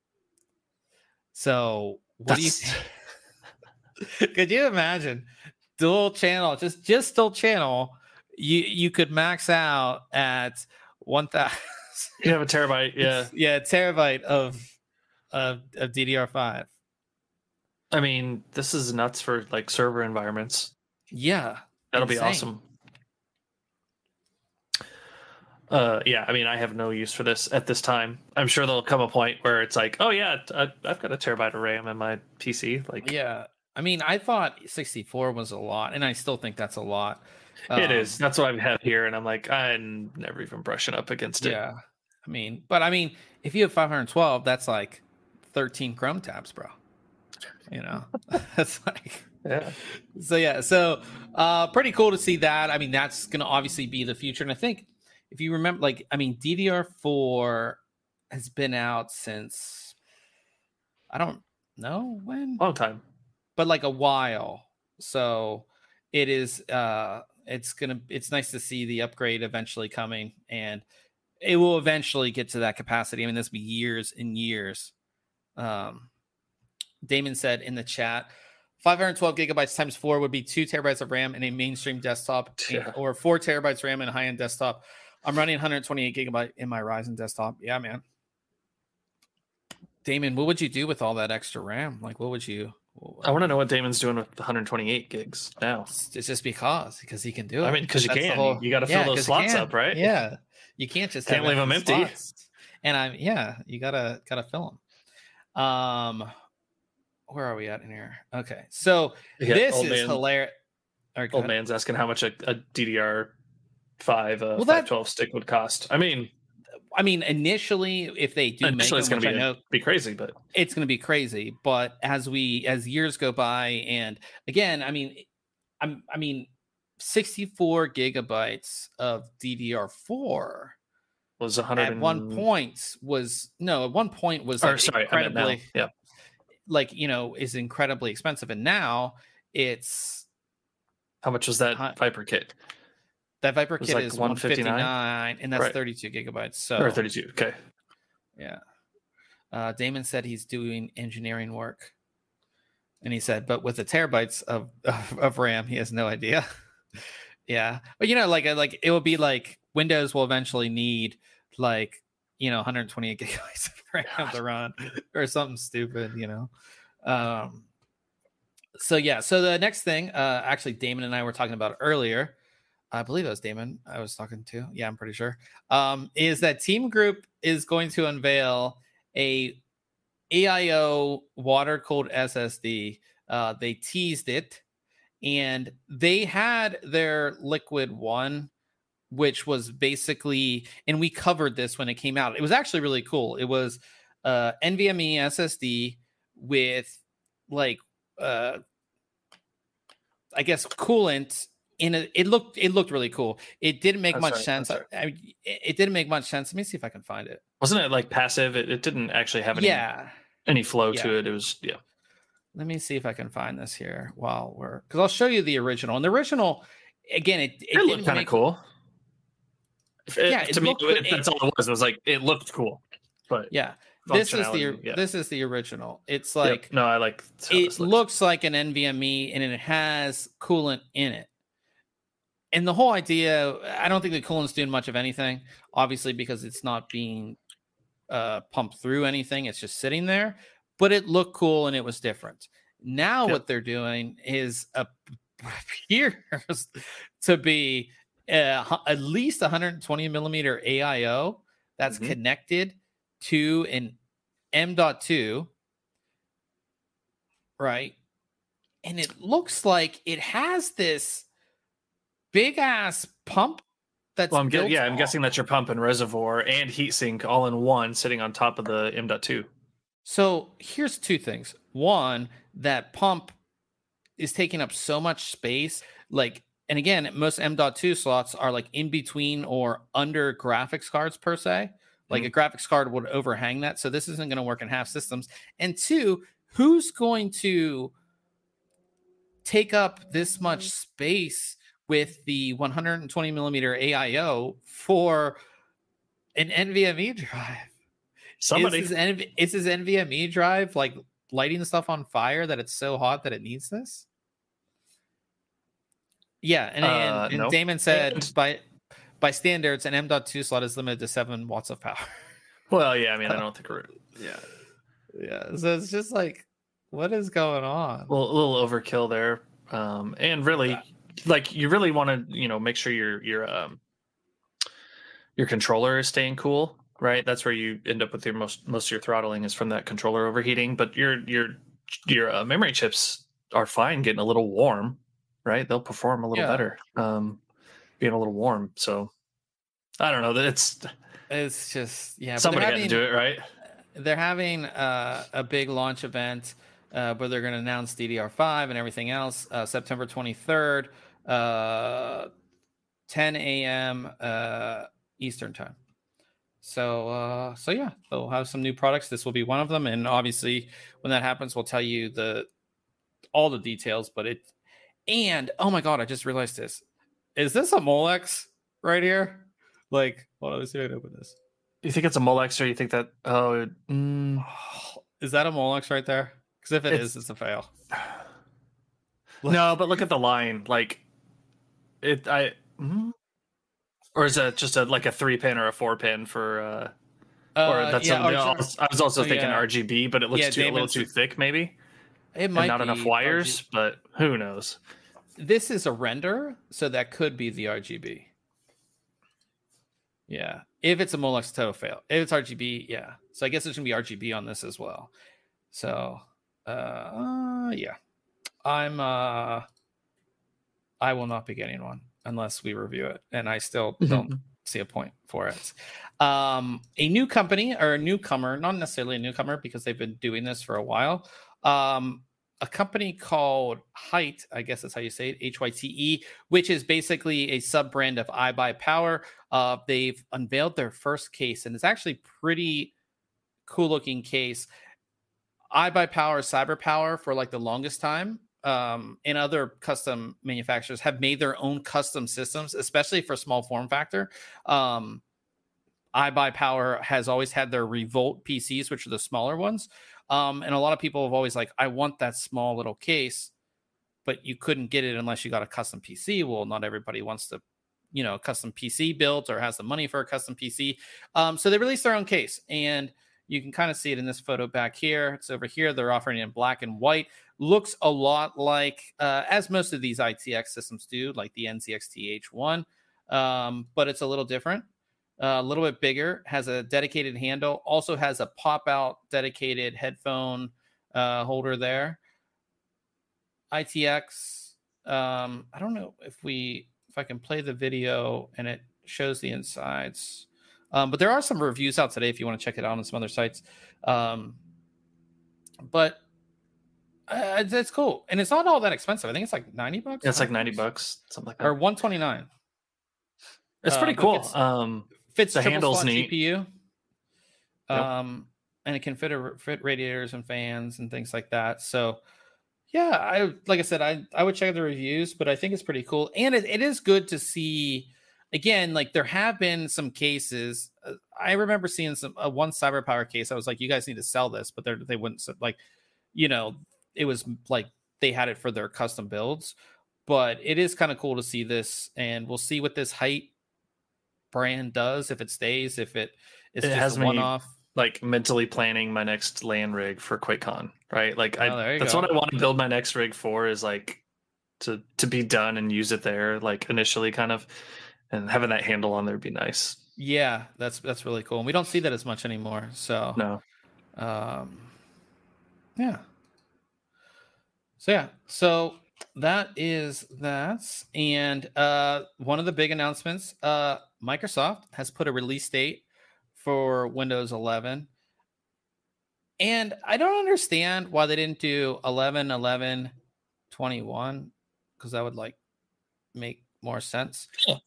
So what do you think? Could you imagine dual channel, just dual channel? You could max out at 1,000. You have a terabyte, a terabyte of DDR5. I mean, this is nuts for like server environments. Yeah, that'll be awesome. Yeah, I mean, I have no use for this at this time. I'm sure there'll come a point where it's like, oh yeah, I've got a terabyte of RAM in my PC. Like, Yeah. I mean, I thought 64 was a lot, and I still think that's a lot. it is. That's what I have here, and I'm like, I'm never even brushing up against it. Yeah. I mean, if you have 512, that's like 13 Chrome tabs, bro. You know, that's like, Yeah. So pretty cool to see that. I mean, that's going to obviously be the future. And I think if you remember, like, I mean, DDR4 has been out since, I don't know when, Long time. but like a while. So it is, it's nice to see the upgrade eventually coming, and it will eventually get to that capacity. I mean, this will be years and years. Damon said in the chat, 512 gigabytes times 4 would be 2 terabytes of RAM in a mainstream desktop, or 4 terabytes RAM in a high-end desktop. I'm running 128 gigabyte in my Ryzen desktop. Yeah, man. Damon, what would you do with all that extra RAM? Like, what would you? I want to know what Damon's doing with the 128 gigs now. It's just because he can do it. I mean, because you That's the can. whole- You got to fill those slots up, right? Yeah, you can't just Can't have leave them empty. slots. And you gotta fill them. Where are we at in here? Okay, so Yeah, this old is man- hilarious. Old man's asking how much a DDR5 Well, 512 stick would cost. I mean, initially, if they do make initially it's them, going which I know to be crazy, but it's going to be crazy. But as years go by, and again, I mean, 64 gigabytes of DDR4 was 100 at one point was like sorry, I meant now. incredibly, Yeah. like, you know, is incredibly expensive, and now it's How much was that Viper kit? that Viper It was kit like is 159? 159, and that's Right. 32 gigabytes. So Or 32. Okay. yeah. Damon said he's doing engineering work, and he said, but with the terabytes of RAM, he has no idea. Yeah, but you know, like it will be like Windows will eventually need like, you know, 128 gigabytes of RAM to run or something stupid, you know. So yeah, so the next thing, actually, Damon and I were talking about earlier. I believe it was Damon I was talking to. Yeah, I'm pretty sure. Is that Team Group is going to unveil a AIO water cooled SSD. They teased it, and they had their Liquid One, which was basically, and we covered this when it came out. It was actually really cool. It was NVMe SSD with like I guess coolant in it. It looked really cool. It didn't make much sense. It didn't make much sense. Let me see if I can find it. Wasn't it like passive? It didn't actually have any flow to it. It was Let me see if I can find this here because I'll show you the original. And the original, again, it looked kind of cool. To me, that's all it was. It was like it looked cool, but yeah. This is the original. It's like no, I like it looks like an NVMe, and it has coolant in it. And the whole idea, I don't think the coolant's doing much of anything, obviously, because it's not being pumped through anything. It's just sitting there. But it looked cool, and it was different. Now what they're doing is appears to be at least 120 millimeter AIO that's connected to an M.2, right? And it looks like it has this big ass pump that's I'm guessing that's your pump and reservoir and heatsink all in one sitting on top of the M.2. So here's two things. One, that pump is taking up so much space. Like, and again, most M.2 slots are like in between or under graphics cards per se. Like a graphics card would overhang that. So this isn't going to work in half systems. And two, who's going to take up this much space with the 120 millimeter AIO for an NVMe drive? Somebody. Is his NVMe drive like lighting stuff on fire that it's so hot that it needs this? Yeah, and no. Damon said by standards, an M.2 slot is limited to 7 watts of power. Well, yeah, I mean, I don't think we're yeah. So it's just like, what is going on? A little overkill there, and really, like, you really want to, make sure your your controller is staying cool, right? That's where you end up with your most of your throttling is from that controller overheating. But your memory chips are fine getting a little warm, right? They'll perform a little better, being a little warm. So I don't know. It's just somebody had to do it, right? They're having a big launch event where they're going to announce DDR5 and everything else September 23rd, 10 a.m. Eastern time. So yeah, they'll have some new products. This will be one of them, and obviously when that happens, we'll tell you all the details. And oh my god, I just realized this. Is this a Molex right here? Like, hold on, let's see if I can open this. You think it's a Molex, or you think that? Is that a Molex right there? Because if it is, it's a fail. No, but look at the line. Like or is it just a 3-pin or a 4-pin for? Or that's something else. I was also thinking RGB, but it looks a little too thick, maybe. It might not enough wires, but who knows? This is a render, so that could be the RGB. Yeah, if it's a Molex, total fail. If it's RGB, yeah. So I guess it's gonna be RGB on this as well. So, yeah, I will not be getting one unless we review it, and I still don't see a point for it. A new company or a newcomer, not necessarily a newcomer because they've been doing this for a while. A company called Hyte, I guess that's how you say it, HYTE, which is basically a sub brand of iBuyPower. They've unveiled their first case, and it's actually pretty cool looking case. iBuyPower, CyberPower for like the longest time, and other custom manufacturers have made their own custom systems, especially for small form factor. iBuyPower has always had their Revolt PCs, which are the smaller ones. And a lot of people have always I want that small little case, but you couldn't get it unless you got a custom PC. Well, not everybody wants to, custom PC built or has the money for a custom PC. So they released their own case, and you can kind of see it in this photo back here. It's over here. They're offering it in black and white. Looks a lot like, as most of these ITX systems do, like the NZXT H1, but it's a little different. A little bit bigger, has a dedicated handle, also has a pop-out dedicated headphone holder there. ITX, I don't know if I can play the video and it shows the insides. But there are some reviews out today if you want to check it out on some other sites. But it's cool. And it's not all that expensive. I think it's like $90. Yeah, it's like $90, something like that. Or $129. It's pretty cool. Fits the handle's neat. GPU. And it can fit radiators and fans and things like that. So yeah, like I said, I would check out the reviews, but I think it's pretty cool. And it is good to see, again, like there have been some cases. I remember seeing one CyberPower case. I was like, you guys need to sell this, but they wouldn't, it was like they had it for their custom builds. But it is kind of cool to see this, and we'll see what this Hyte brand does, if it stays, if it's just a one-off. Like mentally planning my next LAN rig for QuakeCon, right? Like that's what I want to build my next rig for, is like to be done and use it there, like initially, kind of, and having that handle on there would be nice. Yeah, that's really cool. And we don't see that as much anymore. So no. Yeah. So that is that. And one of the big announcements, Microsoft has put a release date for Windows 11. And I don't understand why they didn't do 11, 11, 21, because that would make more sense.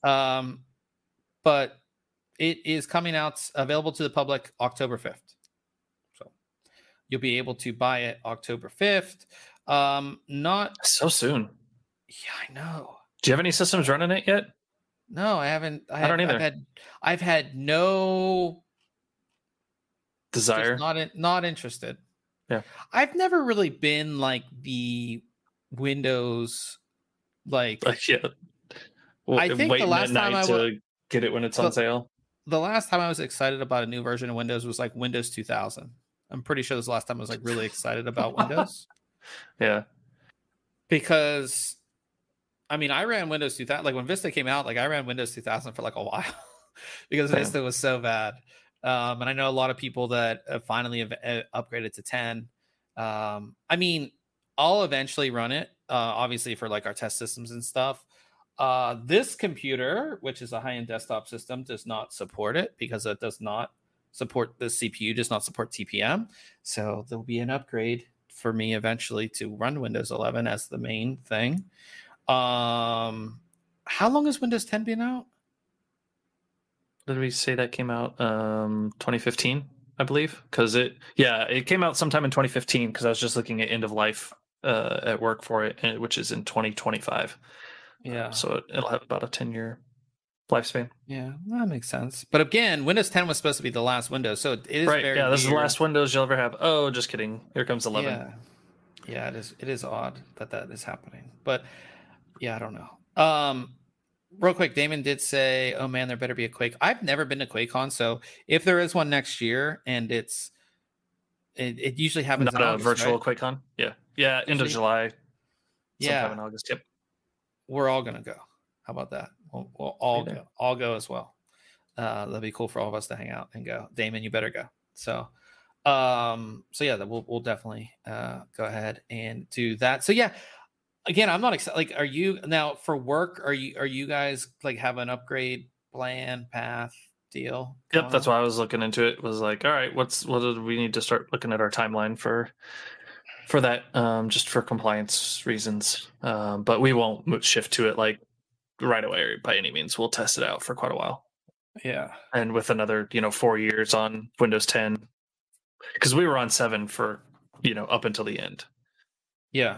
But it is coming out, available to the public October 5th. So you'll be able to buy it October 5th. Not so soon. Yeah, I know. Do you have any systems running it yet? No, I haven't. I don't either. I've had no desire. Not interested. Yeah. I've never really been like the Windows yeah. Well, I think the last time I to get it when it's on sale. The last time I was excited about a new version of Windows was like Windows 2000. I'm pretty sure this was the last time I was like really excited about Windows. Yeah. Because I mean, I ran Windows 2000. Like when Vista came out, like I ran Windows 2000 for like a while. because Same. Vista was so bad. And I know a lot of people that finally have upgraded to 10. I mean, I'll eventually run it, obviously for like our test systems and stuff. This computer, which is a high-end desktop system, does not support it because it does not support the CPU, does not support TPM. So there'll be an upgrade for me eventually to run Windows 11 as the main thing. How long has Windows 10 been out? Did we say that came out 2015, I believe? Because it came out sometime in 2015 because I was just looking at end of life at work for it, which is in 2025. Yeah. So it'll have about a 10-year lifespan. Yeah, that makes sense. But again, Windows 10 was supposed to be the last Windows, so it is right. very Yeah, this weird. is the last Windows you'll ever have. Oh, just kidding. Here comes 11. Yeah, it is odd that is happening. But yeah, I don't know. Real quick, Damon did say, "Oh man, there better be a Quake." I've never been to QuakeCon, so if there is one next year, and it usually happens Not in a August, virtual right? QuakeCon. Yeah, end of July. Sometime in August. Yep. We're all gonna go. How about that? We'll all go. I'll go as well. That'd be cool for all of us to hang out and go. Damon, you better go. So yeah, we'll definitely go ahead and do that. So yeah, again, I'm not excited. Like, are you now for work? Are you guys like have an upgrade plan path deal? Yep, that's why I was looking into it. Was like, all right, what do we need to start looking at our timeline for that, just for compliance reasons. But we won't shift to it like right away by any means. We'll test it out for quite a while. Yeah, and with another 4 years on Windows 10, because we were on 7 for up until the end. Yeah.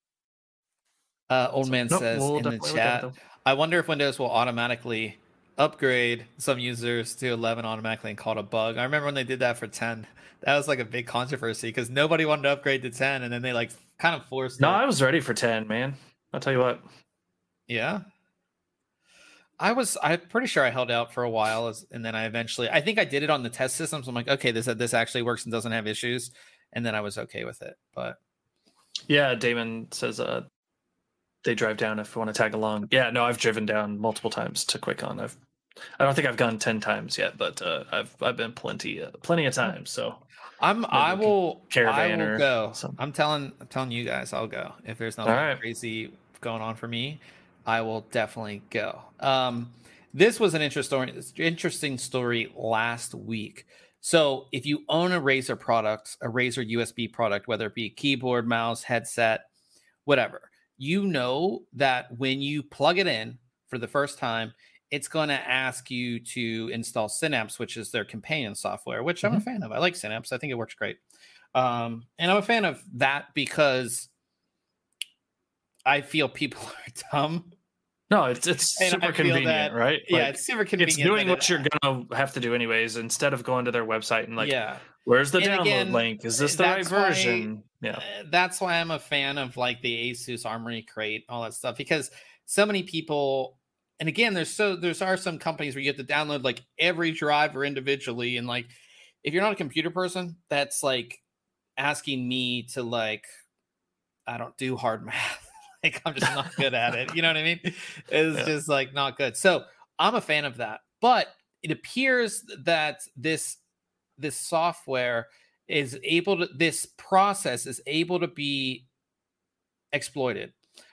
Old man says in the chat, I wonder if Windows will automatically upgrade some users to 11 automatically and call it a bug. I remember when they did that for 10. That was like a big controversy because nobody wanted to upgrade to 10, and then they like kind of forced it. I was ready for 10, man. I'll tell you what. Yeah. I'm pretty sure I held out for a while, and then I think I did it on the test systems. I'm like, okay, this actually works and doesn't have issues, and then I was okay with it. But yeah, Damon says they drive down if you want to tag along. Yeah, no, I've driven down multiple times to QuakeCon. I don't think I've gone 10 times yet, but I've been plenty of times. So I will go. Something. I'm telling you guys, I'll go if there's nothing crazy going on for me. I will definitely go. This was an interesting story last week. So if you own a Razer product, a Razer USB product, whether it be a keyboard, mouse, headset, whatever, you know that when you plug it in for the first time, it's going to ask you to install Synapse, which is their companion software, which I'm a fan of. I like Synapse. I think it works great. And I'm a fan of that because I feel people are dumb. No, it's super convenient, right? Yeah, it's super convenient. It's doing what you're going to have to do anyways, instead of going to their website and where's the download link? Is this the right version? Yeah. That's why I'm a fan of like the Asus Armory Crate, all that stuff, because so many people, and again, there are some companies where you have to download like every driver individually. And like, if you're not a computer person, that's like asking me to like, I don't do hard math. Like, I'm just not good at it. You know what I mean? It's just like not good. So I'm a fan of that. But it appears that this software is this process is able to be exploited.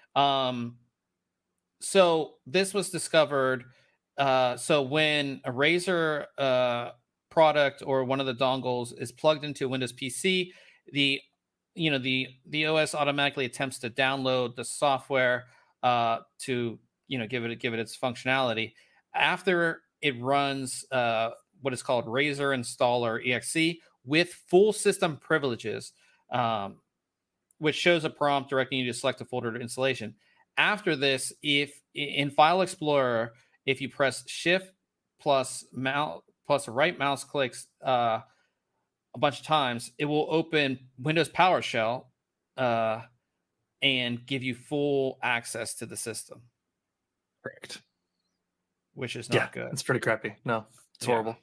So this was discovered. So when a Razer product or one of the dongles is plugged into a Windows PC, the OS automatically attempts to download the software to give it its functionality. After it runs what is called Razer Installer EXE with full system privileges, which shows a prompt directing you to select a folder to installation. After this, if in File Explorer, if you press Shift plus right mouse clicks a bunch of times, it will open Windows PowerShell and give you full access to the system. Correct. Which is not good. It's pretty crappy. No, it's horrible.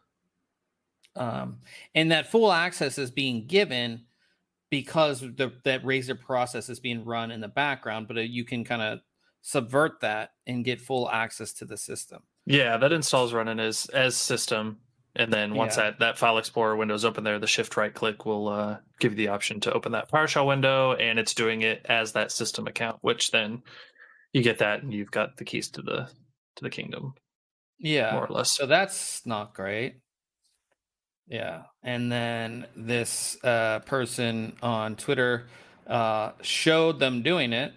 And that full access is being given because that Razer process is being run in the background, but you can kind of subvert that and get full access to the system. Yeah, that installs running as system, and then once Yeah. that File Explorer window is open there, the Shift right click will give you the option to open that PowerShell window, and it's doing it as that system account, which then you get that, and you've got the keys to the kingdom, more Yeah. or less. So that's not great. Yeah. And then this person on Twitter showed them doing it.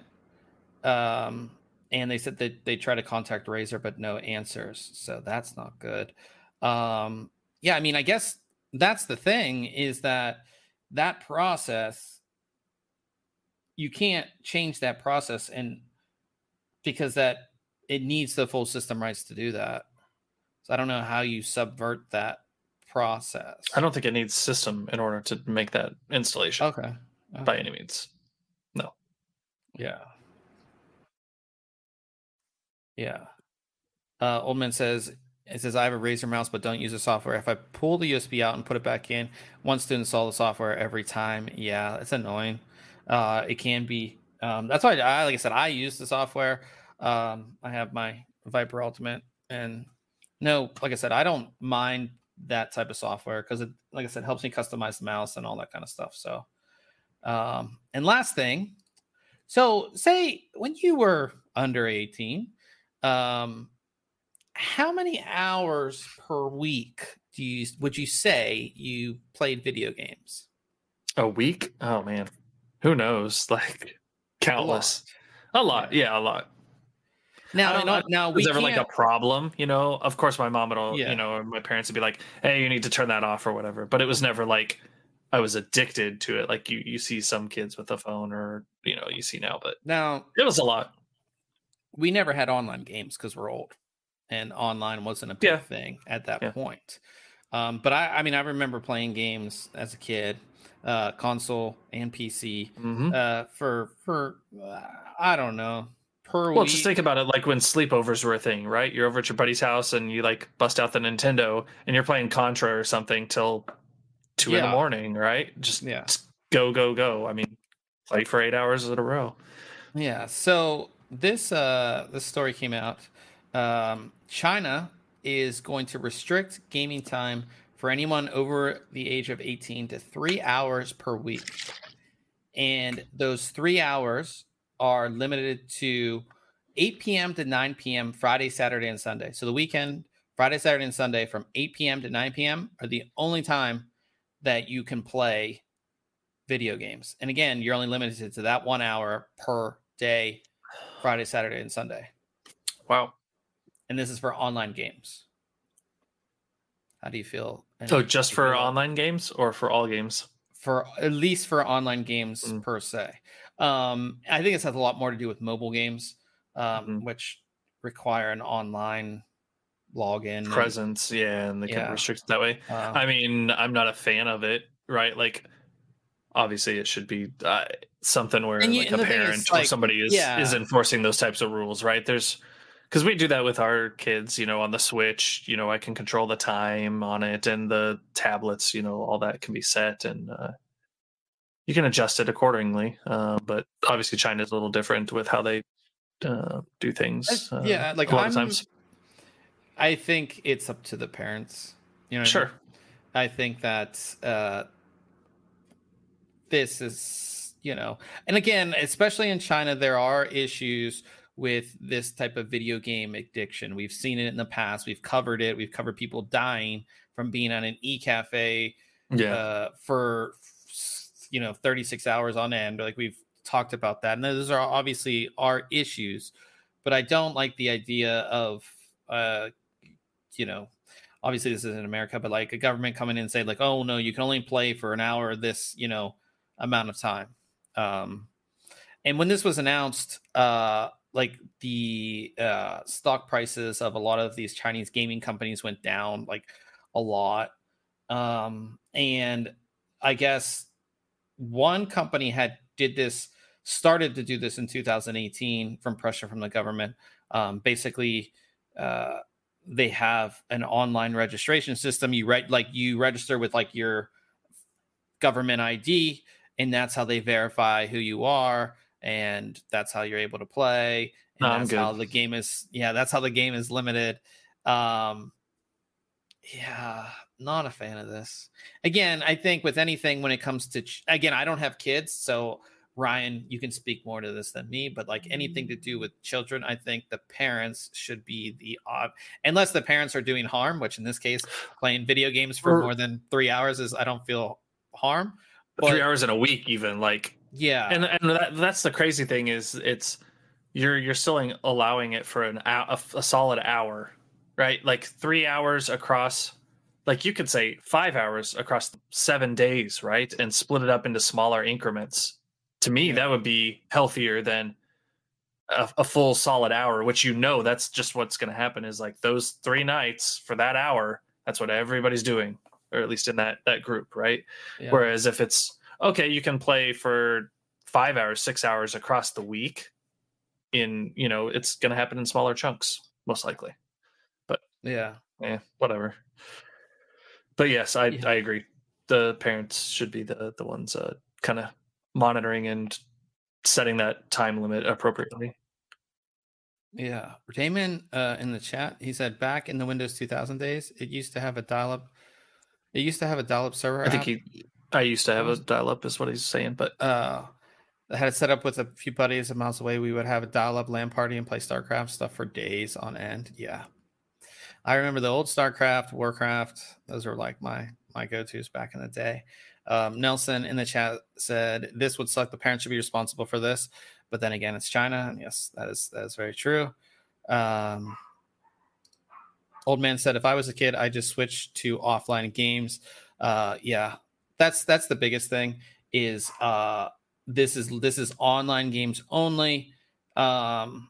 And they said that they try to contact Razer, but no answers. So that's not good. Yeah, I mean, I guess that's the thing, is that process, you can't change that process, and because that it needs the full system rights to do that. So I don't know how you subvert that process. I don't think it needs system in order to make that installation. Okay. By any means. No. Yeah. Yeah. Oldman says, it says, I have a Razer mouse, but don't use the software. If I pull the USB out and put it back in, wants to install the software every time. Yeah, it's annoying. It can be. That's why, like I said, I use the software. I have my Viper Ultimate, and no, like I said, I don't mind that type of software because it, like I said, helps me customize the mouse and all that kind of stuff. So, and last thing, so say when you were under 18, how many hours per week would you say you played video games? A week? Oh man, who knows? Like countless. A lot. Yeah, a lot. Now was we ever like a can't. problem, Of course, my mom would, Yeah. or my parents would be like, "Hey, you need to turn that off" or whatever. But it was never like I was addicted to it. Like you see some kids with a phone, or you see now. But Now it was a lot. we never had online games because we're old, and online wasn't a big thing at that point. But I mean, I remember playing games as a kid, console and PC, for I don't know, per Well, week. just think about it, like when sleepovers were a thing, right? You're over at your buddy's house and you like bust out the Nintendo and you're playing Contra or something till 2 in the morning, right? Just go, go, go. I mean, play for 8 hours in a row. Yeah. So this story came out. China is going to restrict gaming time for anyone over the age of 18 to 3 hours per week. And those 3 hours are limited to 8 p.m. to 9 p.m. Friday, Saturday, and Sunday. So the weekend, Friday, Saturday, and Sunday from 8 p.m. to 9 p.m. are the only time that you can play video games. And again, you're only limited to that 1 hour per day, Friday, Saturday, and Sunday. Wow. And this is for online games. How do you feel? So just for online games or for all games? For at least for online games per se. I think this has a lot more to do with mobile games, which require an online login presence. And they can restrict it that way. I mean, I'm not a fan of it, right? Like, obviously, it should be something where like a parent or somebody is enforcing those types of rules, right? Because we do that with our kids, on the Switch. I can control the time on it, and the tablets, all that can be set, and you can adjust it accordingly. But obviously, China's a little different with how they do things. Like a lot of times. I think it's up to the parents. Sure. I think that this is, and again, especially in China, there are issues with this type of video game addiction. We've seen it in the past. We've covered it. We've covered people dying from being on an e-cafe for 36 hours on end. Like, we've talked about that. And those are obviously our issues. But I don't like the idea of, obviously this isn't America, but like a government coming in and saying like, oh, no, you can only play for an hour this, amount of time. And when this was announced, like the stock prices of a lot of these Chinese gaming companies went down like a lot. And I guess one company started to do this in 2018 from pressure from the government. Basically, they have an online registration system. You register with like your government ID, and that's how they verify who you are. And that's how you're able to play. And that's how the game is. Yeah, that's how the game is limited. Um, yeah, not a fan of this. Again, I think with anything when it comes to again, I don't have kids, so Ryan, you can speak more to this than me, but like anything to do with children, I think the parents should be the odd, unless the parents are doing harm, which in this case, playing video games for more than 3 hours is I don't feel harm. But 3 hours in a week, even like yeah, and that's the crazy thing is it's you're still allowing it for a solid hour, right? Like 3 hours across, like you could say 5 hours across 7 days, right? And split it up into smaller increments. To me, that would be healthier than a full solid hour, which that's just what's going to happen is like those 3 nights for that hour, that's what everybody's doing, or at least in that group, right? Yeah. Whereas if it's okay, you can play for 5 hours, 6 hours across the week in, it's going to happen in smaller chunks, most likely. But whatever. But yes, I agree. The parents should be the ones kind of monitoring and setting that time limit appropriately. Yeah. Damon in the chat, he said back in the Windows 2000 days, it used to have a dial-up. It used to have a dial-up server. I think I used to have a dial-up is what he's saying, but I had it set up with a few buddies a miles away. We would have a dial-up LAN party and play StarCraft stuff for days on end. Yeah. I remember the old StarCraft, Warcraft. Those were like my go-tos back in the day. Nelson in the chat said this would suck. The parents should be responsible for this, but then again, it's China, and yes, that is very true. Old man said if I was a kid, I'd just switch to offline games. Yeah, that's the biggest thing. Is this is online games only. So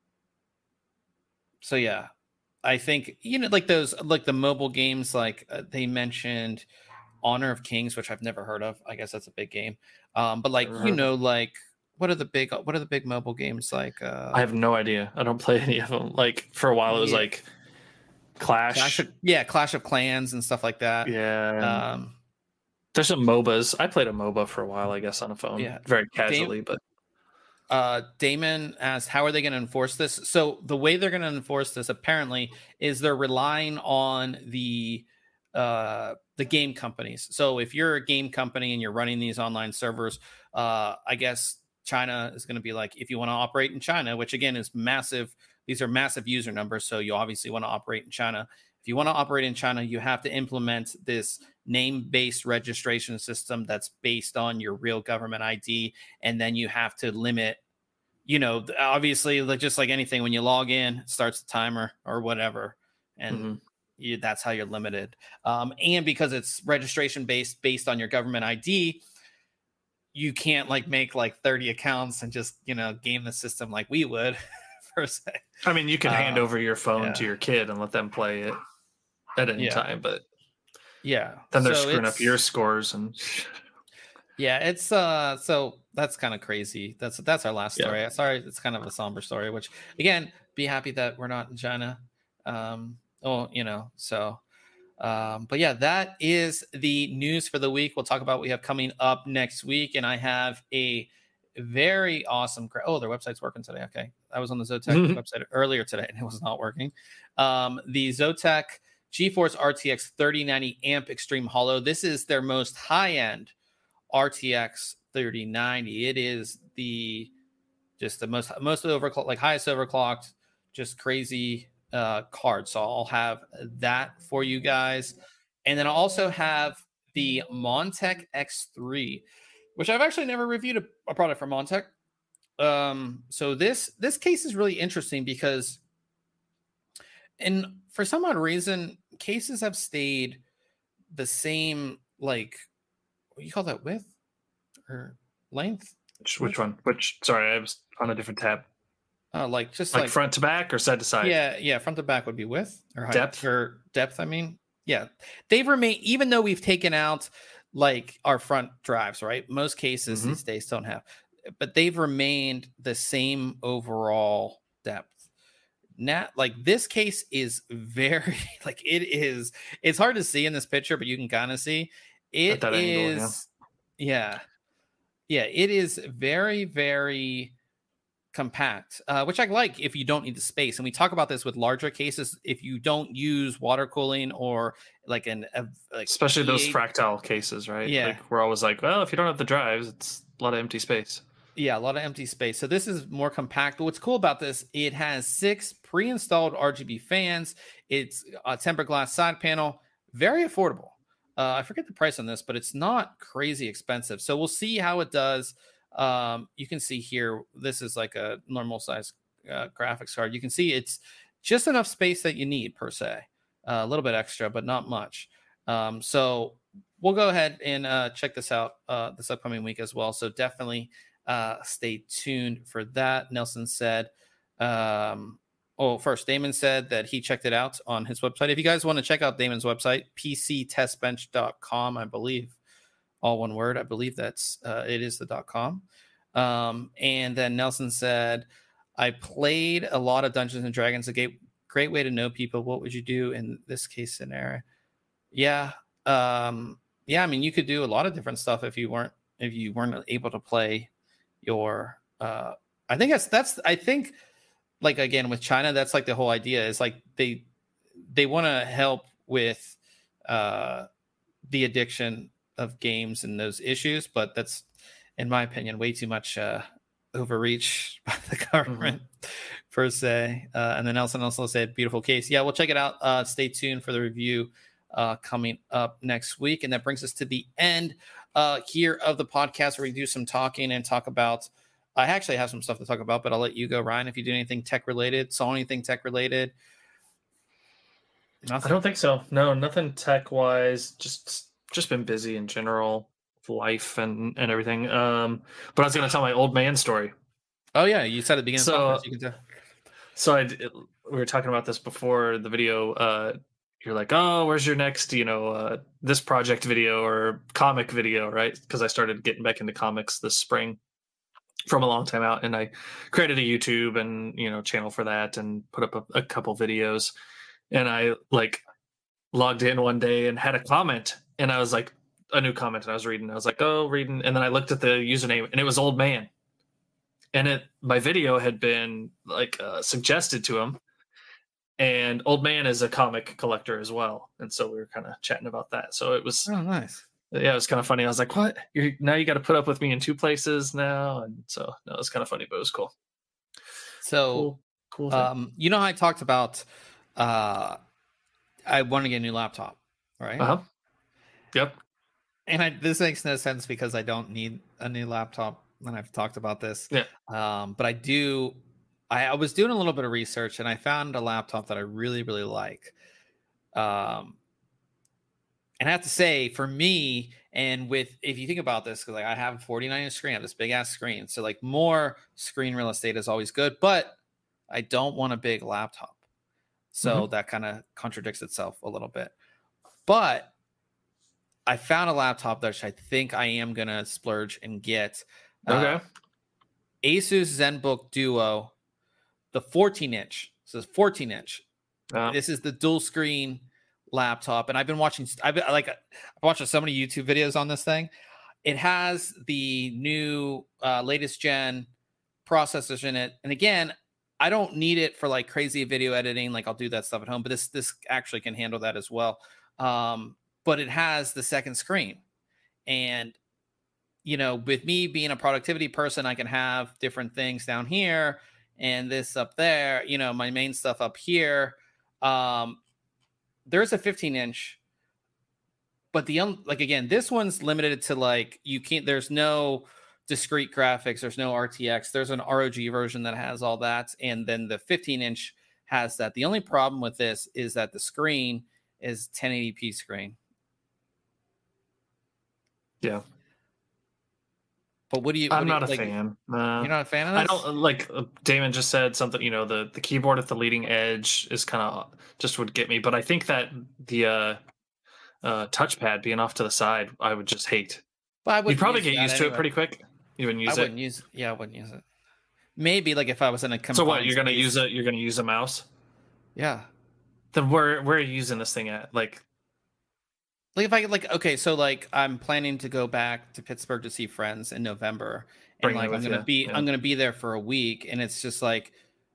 yeah. I think, like those, like the mobile games, like they mentioned Honor of Kings, which I've never heard of. I guess that's a big game. But like, like what are the big mobile games like? I have no idea. I don't play any of them. Like for a while it was like Clash of Clans and stuff like that. Yeah. There's some MOBAs. I played a MOBA for a while, I guess, on a phone. Yeah. Very casually, but Damon asked, how are they going to enforce this? So the way they're going to enforce this apparently is they're relying on the game companies. So if you're a game company and you're running these online servers, I guess China is going to be like, if you want to operate in China, which again is massive, these are massive user numbers. So you obviously want to operate in China. If you want to operate in China, you have to implement this name-based registration system that's based on your real government ID. And then you have to limit, obviously, just like anything, when you log in, it starts the timer or whatever. And that's how you're limited. And because it's registration based on your government ID, you can't make 30 accounts and just, game the system like we would. Per se. I mean, you can hand over your phone to your kid and let them play it at any time, but then they're screwing up your scores and it's so that's kind of crazy. That's our last story. Sorry, it's kind of a somber story, which again, be happy that we're not in China. But yeah, that is the news for the week. We'll talk about what we have coming up next week, and I have a very awesome their website's working today. Okay, I was on the Zotac website earlier today and it was not working. The Zotac GeForce RTX 3090 amp Extreme Hollow. This is their most high-end RTX 3090. It is the most overclocked, highest overclocked, just crazy card. So I'll have that for you guys, and then I also have the Montech X3, which I've actually never reviewed a product from Montech. So this case is really interesting because, and for some odd reason, cases have stayed the same, what do you call that, width or length? Which one? Sorry, I was on a different tab. Just front to back or side to side? Yeah, front to back would be width or depth. Height, or depth, I mean. Yeah. They've remained, even though we've taken out our front drives, right? Most cases these days don't have, but they've remained the same overall depth. This case is very it's hard to see in this picture, but you can kind of see it is. Angle, it is very, very compact, which I like if you don't need the space. And we talk about this with larger cases. If you don't use water cooling or like especially those fractal cases, right? Yeah. Like we're always like, well, if you don't have the drives, it's a lot of empty space. Yeah, a lot of empty space. So this is more compact. But what's cool about this, it has 6 pre-installed RGB fans. It's a tempered glass side panel, very affordable. I forget the price on this, but it's not crazy expensive. So we'll see how it does. You can see here, this is like a normal size graphics card. You can see it's just enough space that you need per se. A little bit extra, but not much. So we'll go ahead and check this out this upcoming week as well. So definitely stay tuned for that. Nelson said, first, Damon said that he checked it out on his website. If you guys want to check out Damon's website, pctestbench.com, I believe, all one word. I believe that's it is the .com. And then Nelson said, I played a lot of Dungeons and Dragons, a great way to know people. What would you do in this case scenario? Yeah. I mean, you could do a lot of different stuff if you weren't able to play your I think like, again, with China, that's like the whole idea is like they want to help with the addiction of games and those issues, but that's, in my opinion, way too much overreach by the government per se. And then Nelson also said, beautiful case. Yeah, we'll check it out. Stay tuned for the review coming up next week. And that brings us to the end here of the podcast where we do some talking and talk about, I actually have some stuff to talk about, but I'll let you go, Ryan, if you do anything tech related, saw anything tech related. Nothing. I don't think so. No, nothing tech wise. Just been busy in general, life and everything. But I was going to tell my old man story. Oh yeah, you said at the beginning. So, of the podcast, you can tell. So we were talking about this before the video. You're like, oh, where's your next, this project video or comic video, right? Because I started getting back into comics this spring from a long time out, and I created a YouTube and channel for that and put up a couple videos. And I logged in one day and had a comment, and I was like, a new comment, and I was reading. I was like, oh, reading, and then I looked at the username, and it was Old Man, and my video had been suggested to him. And Old Man is a comic collector as well, and so we were kind of chatting about that. So it was nice. Yeah, it was kind of funny. I was like, "What? Now you got to put up with me in 2 places now?" And so no, it was kind of funny, but it was cool. So cool thing. I talked about I want to get a new laptop, right? Yep. And this makes no sense because I don't need a new laptop, and I've talked about this. Yeah. But I do. I was doing a little bit of research, and I found a laptop that I really, really like. And I have to say, for me, and if you think about this, because I have a 49-inch screen, I have this big ass screen, so more screen real estate is always good. But I don't want a big laptop, so that kind of contradicts itself a little bit. But I found a laptop that I think I am gonna splurge and get. Okay. Asus ZenBook Duo, the 14-inch. So it's 14-inch. This is the dual screen laptop, and I've watched so many YouTube videos on this thing. It has the new latest gen processors in it, and again, I don't need it for crazy video editing. I'll do that stuff at home, but this actually can handle that as well. But it has the second screen, and with me being a productivity person, I can have different things down here and this up there. My main stuff up here. There's a 15-inch, but again, this one's limited to you can't. There's no discrete graphics. There's no RTX. There's an ROG version that has all that, and then the 15-inch has that. The only problem with this is that the screen is 1080p screen. Yeah. But I'm not a fan. You're not a fan of this? I don't Damon just said something, the keyboard at the leading edge is kind of just would get me. But I think that the touchpad being off to the side, I would just hate. But you'd probably get used to it pretty quick. You wouldn't use it? I wouldn't use it. Maybe if I was in a confined So what, you're going to space. use it? You're going to use a mouse? Yeah. Then where are you using this thing at? Like if I like, okay, so like I'm planning to go back to Pittsburgh to see friends in November, and Bring it like with you. Yeah. I'm gonna be there for a week, and it's just like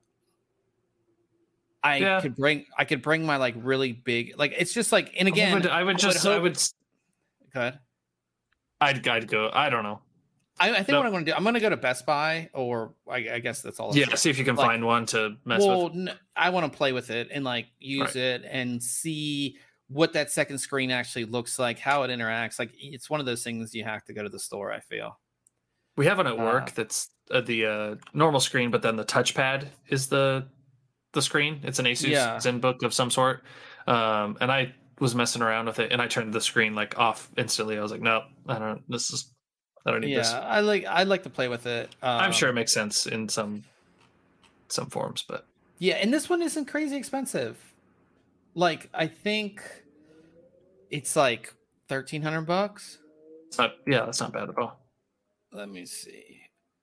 I Yeah. could bring my like really big, like it's just like, and again, I would go ahead. I'd go. I don't know. I think what I'm going to do, I'm going to go to Best Buy, or I guess that's all. Yeah, see if you can find one to mess with. I want to play with it and like use it and see what that second screen actually looks like, how it interacts. Like it's one of those things you have to go to the store, I feel. We have one at work that's the normal screen, but then the touchpad is the screen. It's an Asus ZenBook of some sort. And I was messing around with it, and I turned the screen like off instantly. I was like, no, I don't need this. Yeah, I like to play with it. I'm sure it makes sense in some forms, but yeah, and this one isn't crazy expensive. Like I think it's like $1,300. It's not. Yeah, that's not bad at all. Let me see.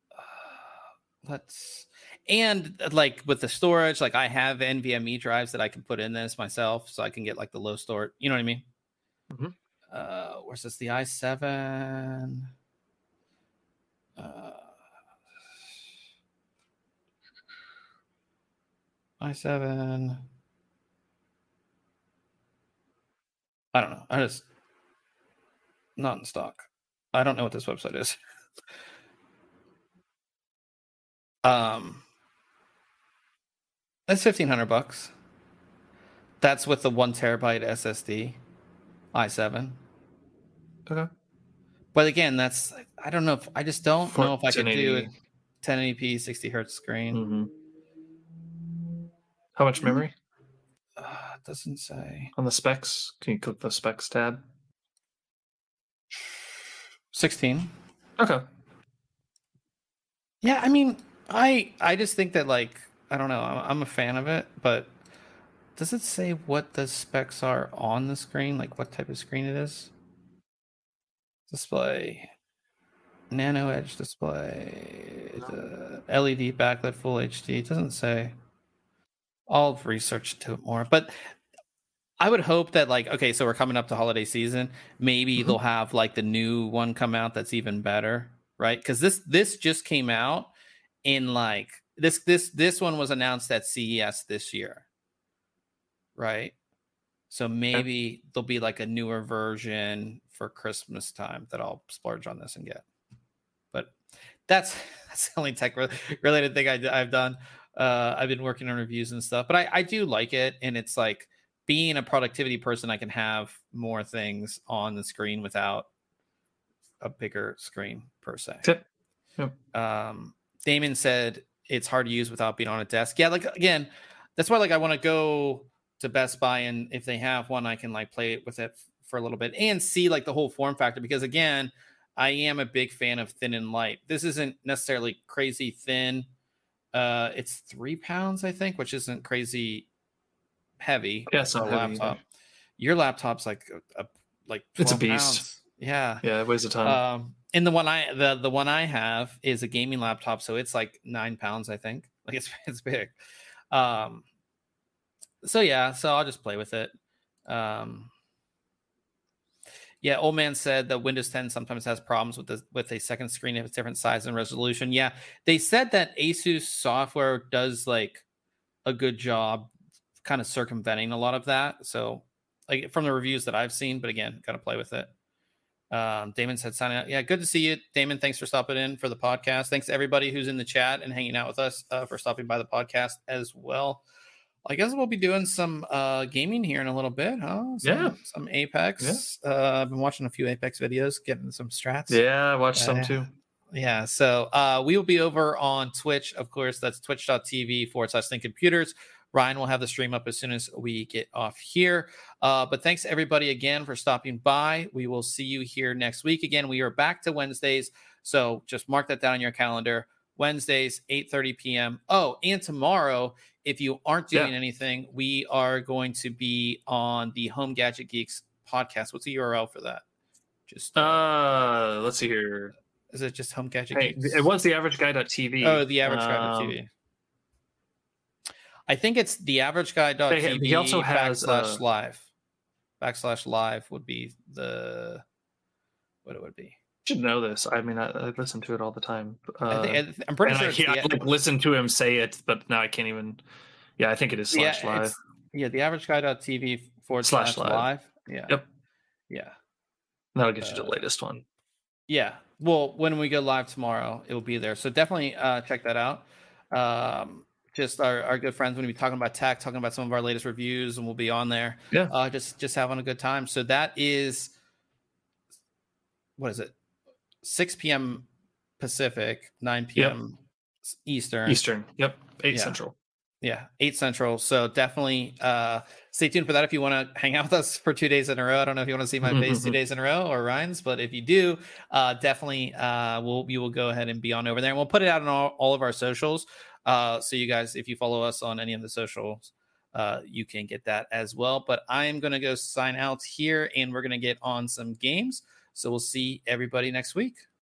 And like with the storage, like I have NVMe drives that I can put in this myself, so I can get like the low storage. You know what I mean? Mm-hmm. Where's this? The i7. i7. I don't know. I just not in stock. I don't know what this website is. That's $1,500. That's with the 1 terabyte SSD, i7. Okay. But again, that's, I don't know if I just don't know if I could do it 1080p 60 hertz screen. Mm-hmm. How much memory? It doesn't say. On the specs, can you click the specs tab? 16. Okay. Yeah, I mean, I just think that, like, I don't know, I'm a fan of it, but does it say what the specs are on the screen? Like what type of screen it is? Display. Nano Edge display. The LED backlit Full HD. It doesn't say. I'll research into it more. But I would hope that, like, okay, so we're coming up to holiday season. Maybe they'll have like the new one come out that's even better, right? Because this just came out in like this one was announced at CES this year, right? So maybe there'll be like a newer version for Christmas time that I'll splurge on this and get. But that's the only tech related thing I've done. I've been working on reviews and stuff, but I do like it, and it's like being a productivity person, I can have more things on the screen without a bigger screen per se. Yep. Damon said it's hard to use without being on a desk. Yeah, like again, that's why like I want to go to Best Buy, and if they have one, I can like play with it for a little bit and see like the whole form factor, because again, I am a big fan of thin and light. This isn't necessarily crazy thin. It's 3 pounds, I think, which isn't crazy heavy. Yeah, it's not a heavy laptop. either. Your laptop's like it's a beast. Pounds. Yeah, it weighs a ton. And the one I have is a gaming laptop, so it's like 9 pounds, I think. Like it's big. So yeah, so I'll just play with it. Yeah, old man said that Windows 10 sometimes has problems with a second screen if it's different size and resolution. Yeah, they said that Asus software does like a good job kind of circumventing a lot of that. So like from the reviews that I've seen, but again, got to play with it. Damon said signing out. Yeah, good to see you, Damon. Thanks for stopping in for the podcast. Thanks to everybody who's in the chat and hanging out with us for stopping by the podcast as well. I guess we'll be doing some gaming here in a little bit, huh? Some Apex. Yeah. I've been watching a few Apex videos, getting some strats. Yeah, I watched some too. Yeah, so we will be over on Twitch, of course. That's twitch.tv/ThinkComputers. Ryan will have the stream up as soon as we get off here. But thanks everybody again for stopping by. We will see you here next week. Again, we are back to Wednesdays, so just mark that down on your calendar. Wednesdays, 8:30 p.m. Oh, and tomorrow, if you aren't doing anything, we are going to be on the Home Gadget Geeks podcast. What's the URL for that? Just let's see here. Is it just Home Gadget Geeks? It was theaverageguy.tv. Oh, theaverageguy.tv. I think it's theaverageguy.tv. He also has /live. /live would be what it would be. Should know this. I mean, I listen to it all the time. I'm pretty sure I like listen to him say it, but now I can't even. Yeah, I think it is /live. theaverageguy.tv /live. Yeah. Yep. Yeah. That'll get you to the latest one. Yeah. Well, when we go live tomorrow, it will be there. So definitely check that out. Just our good friends when we be talking about tech, talking about some of our latest reviews, and we'll be on there. Yeah. Just having a good time. So that is, what is it? 6 p.m. Pacific, 9 p.m. Eastern. Yep. 8 Central. Yeah, 8 Central. So definitely stay tuned for that if you want to hang out with us for 2 days in a row. I don't know if you want to see my face 2 days in a row or Ryan's, but if you do, definitely we will go ahead and be on over there. And we'll put it out on all of our socials. So you guys, if you follow us on any of the socials, you can get that as well. But I'm going to go sign out here, and we're going to get on some games. So we'll see everybody next week.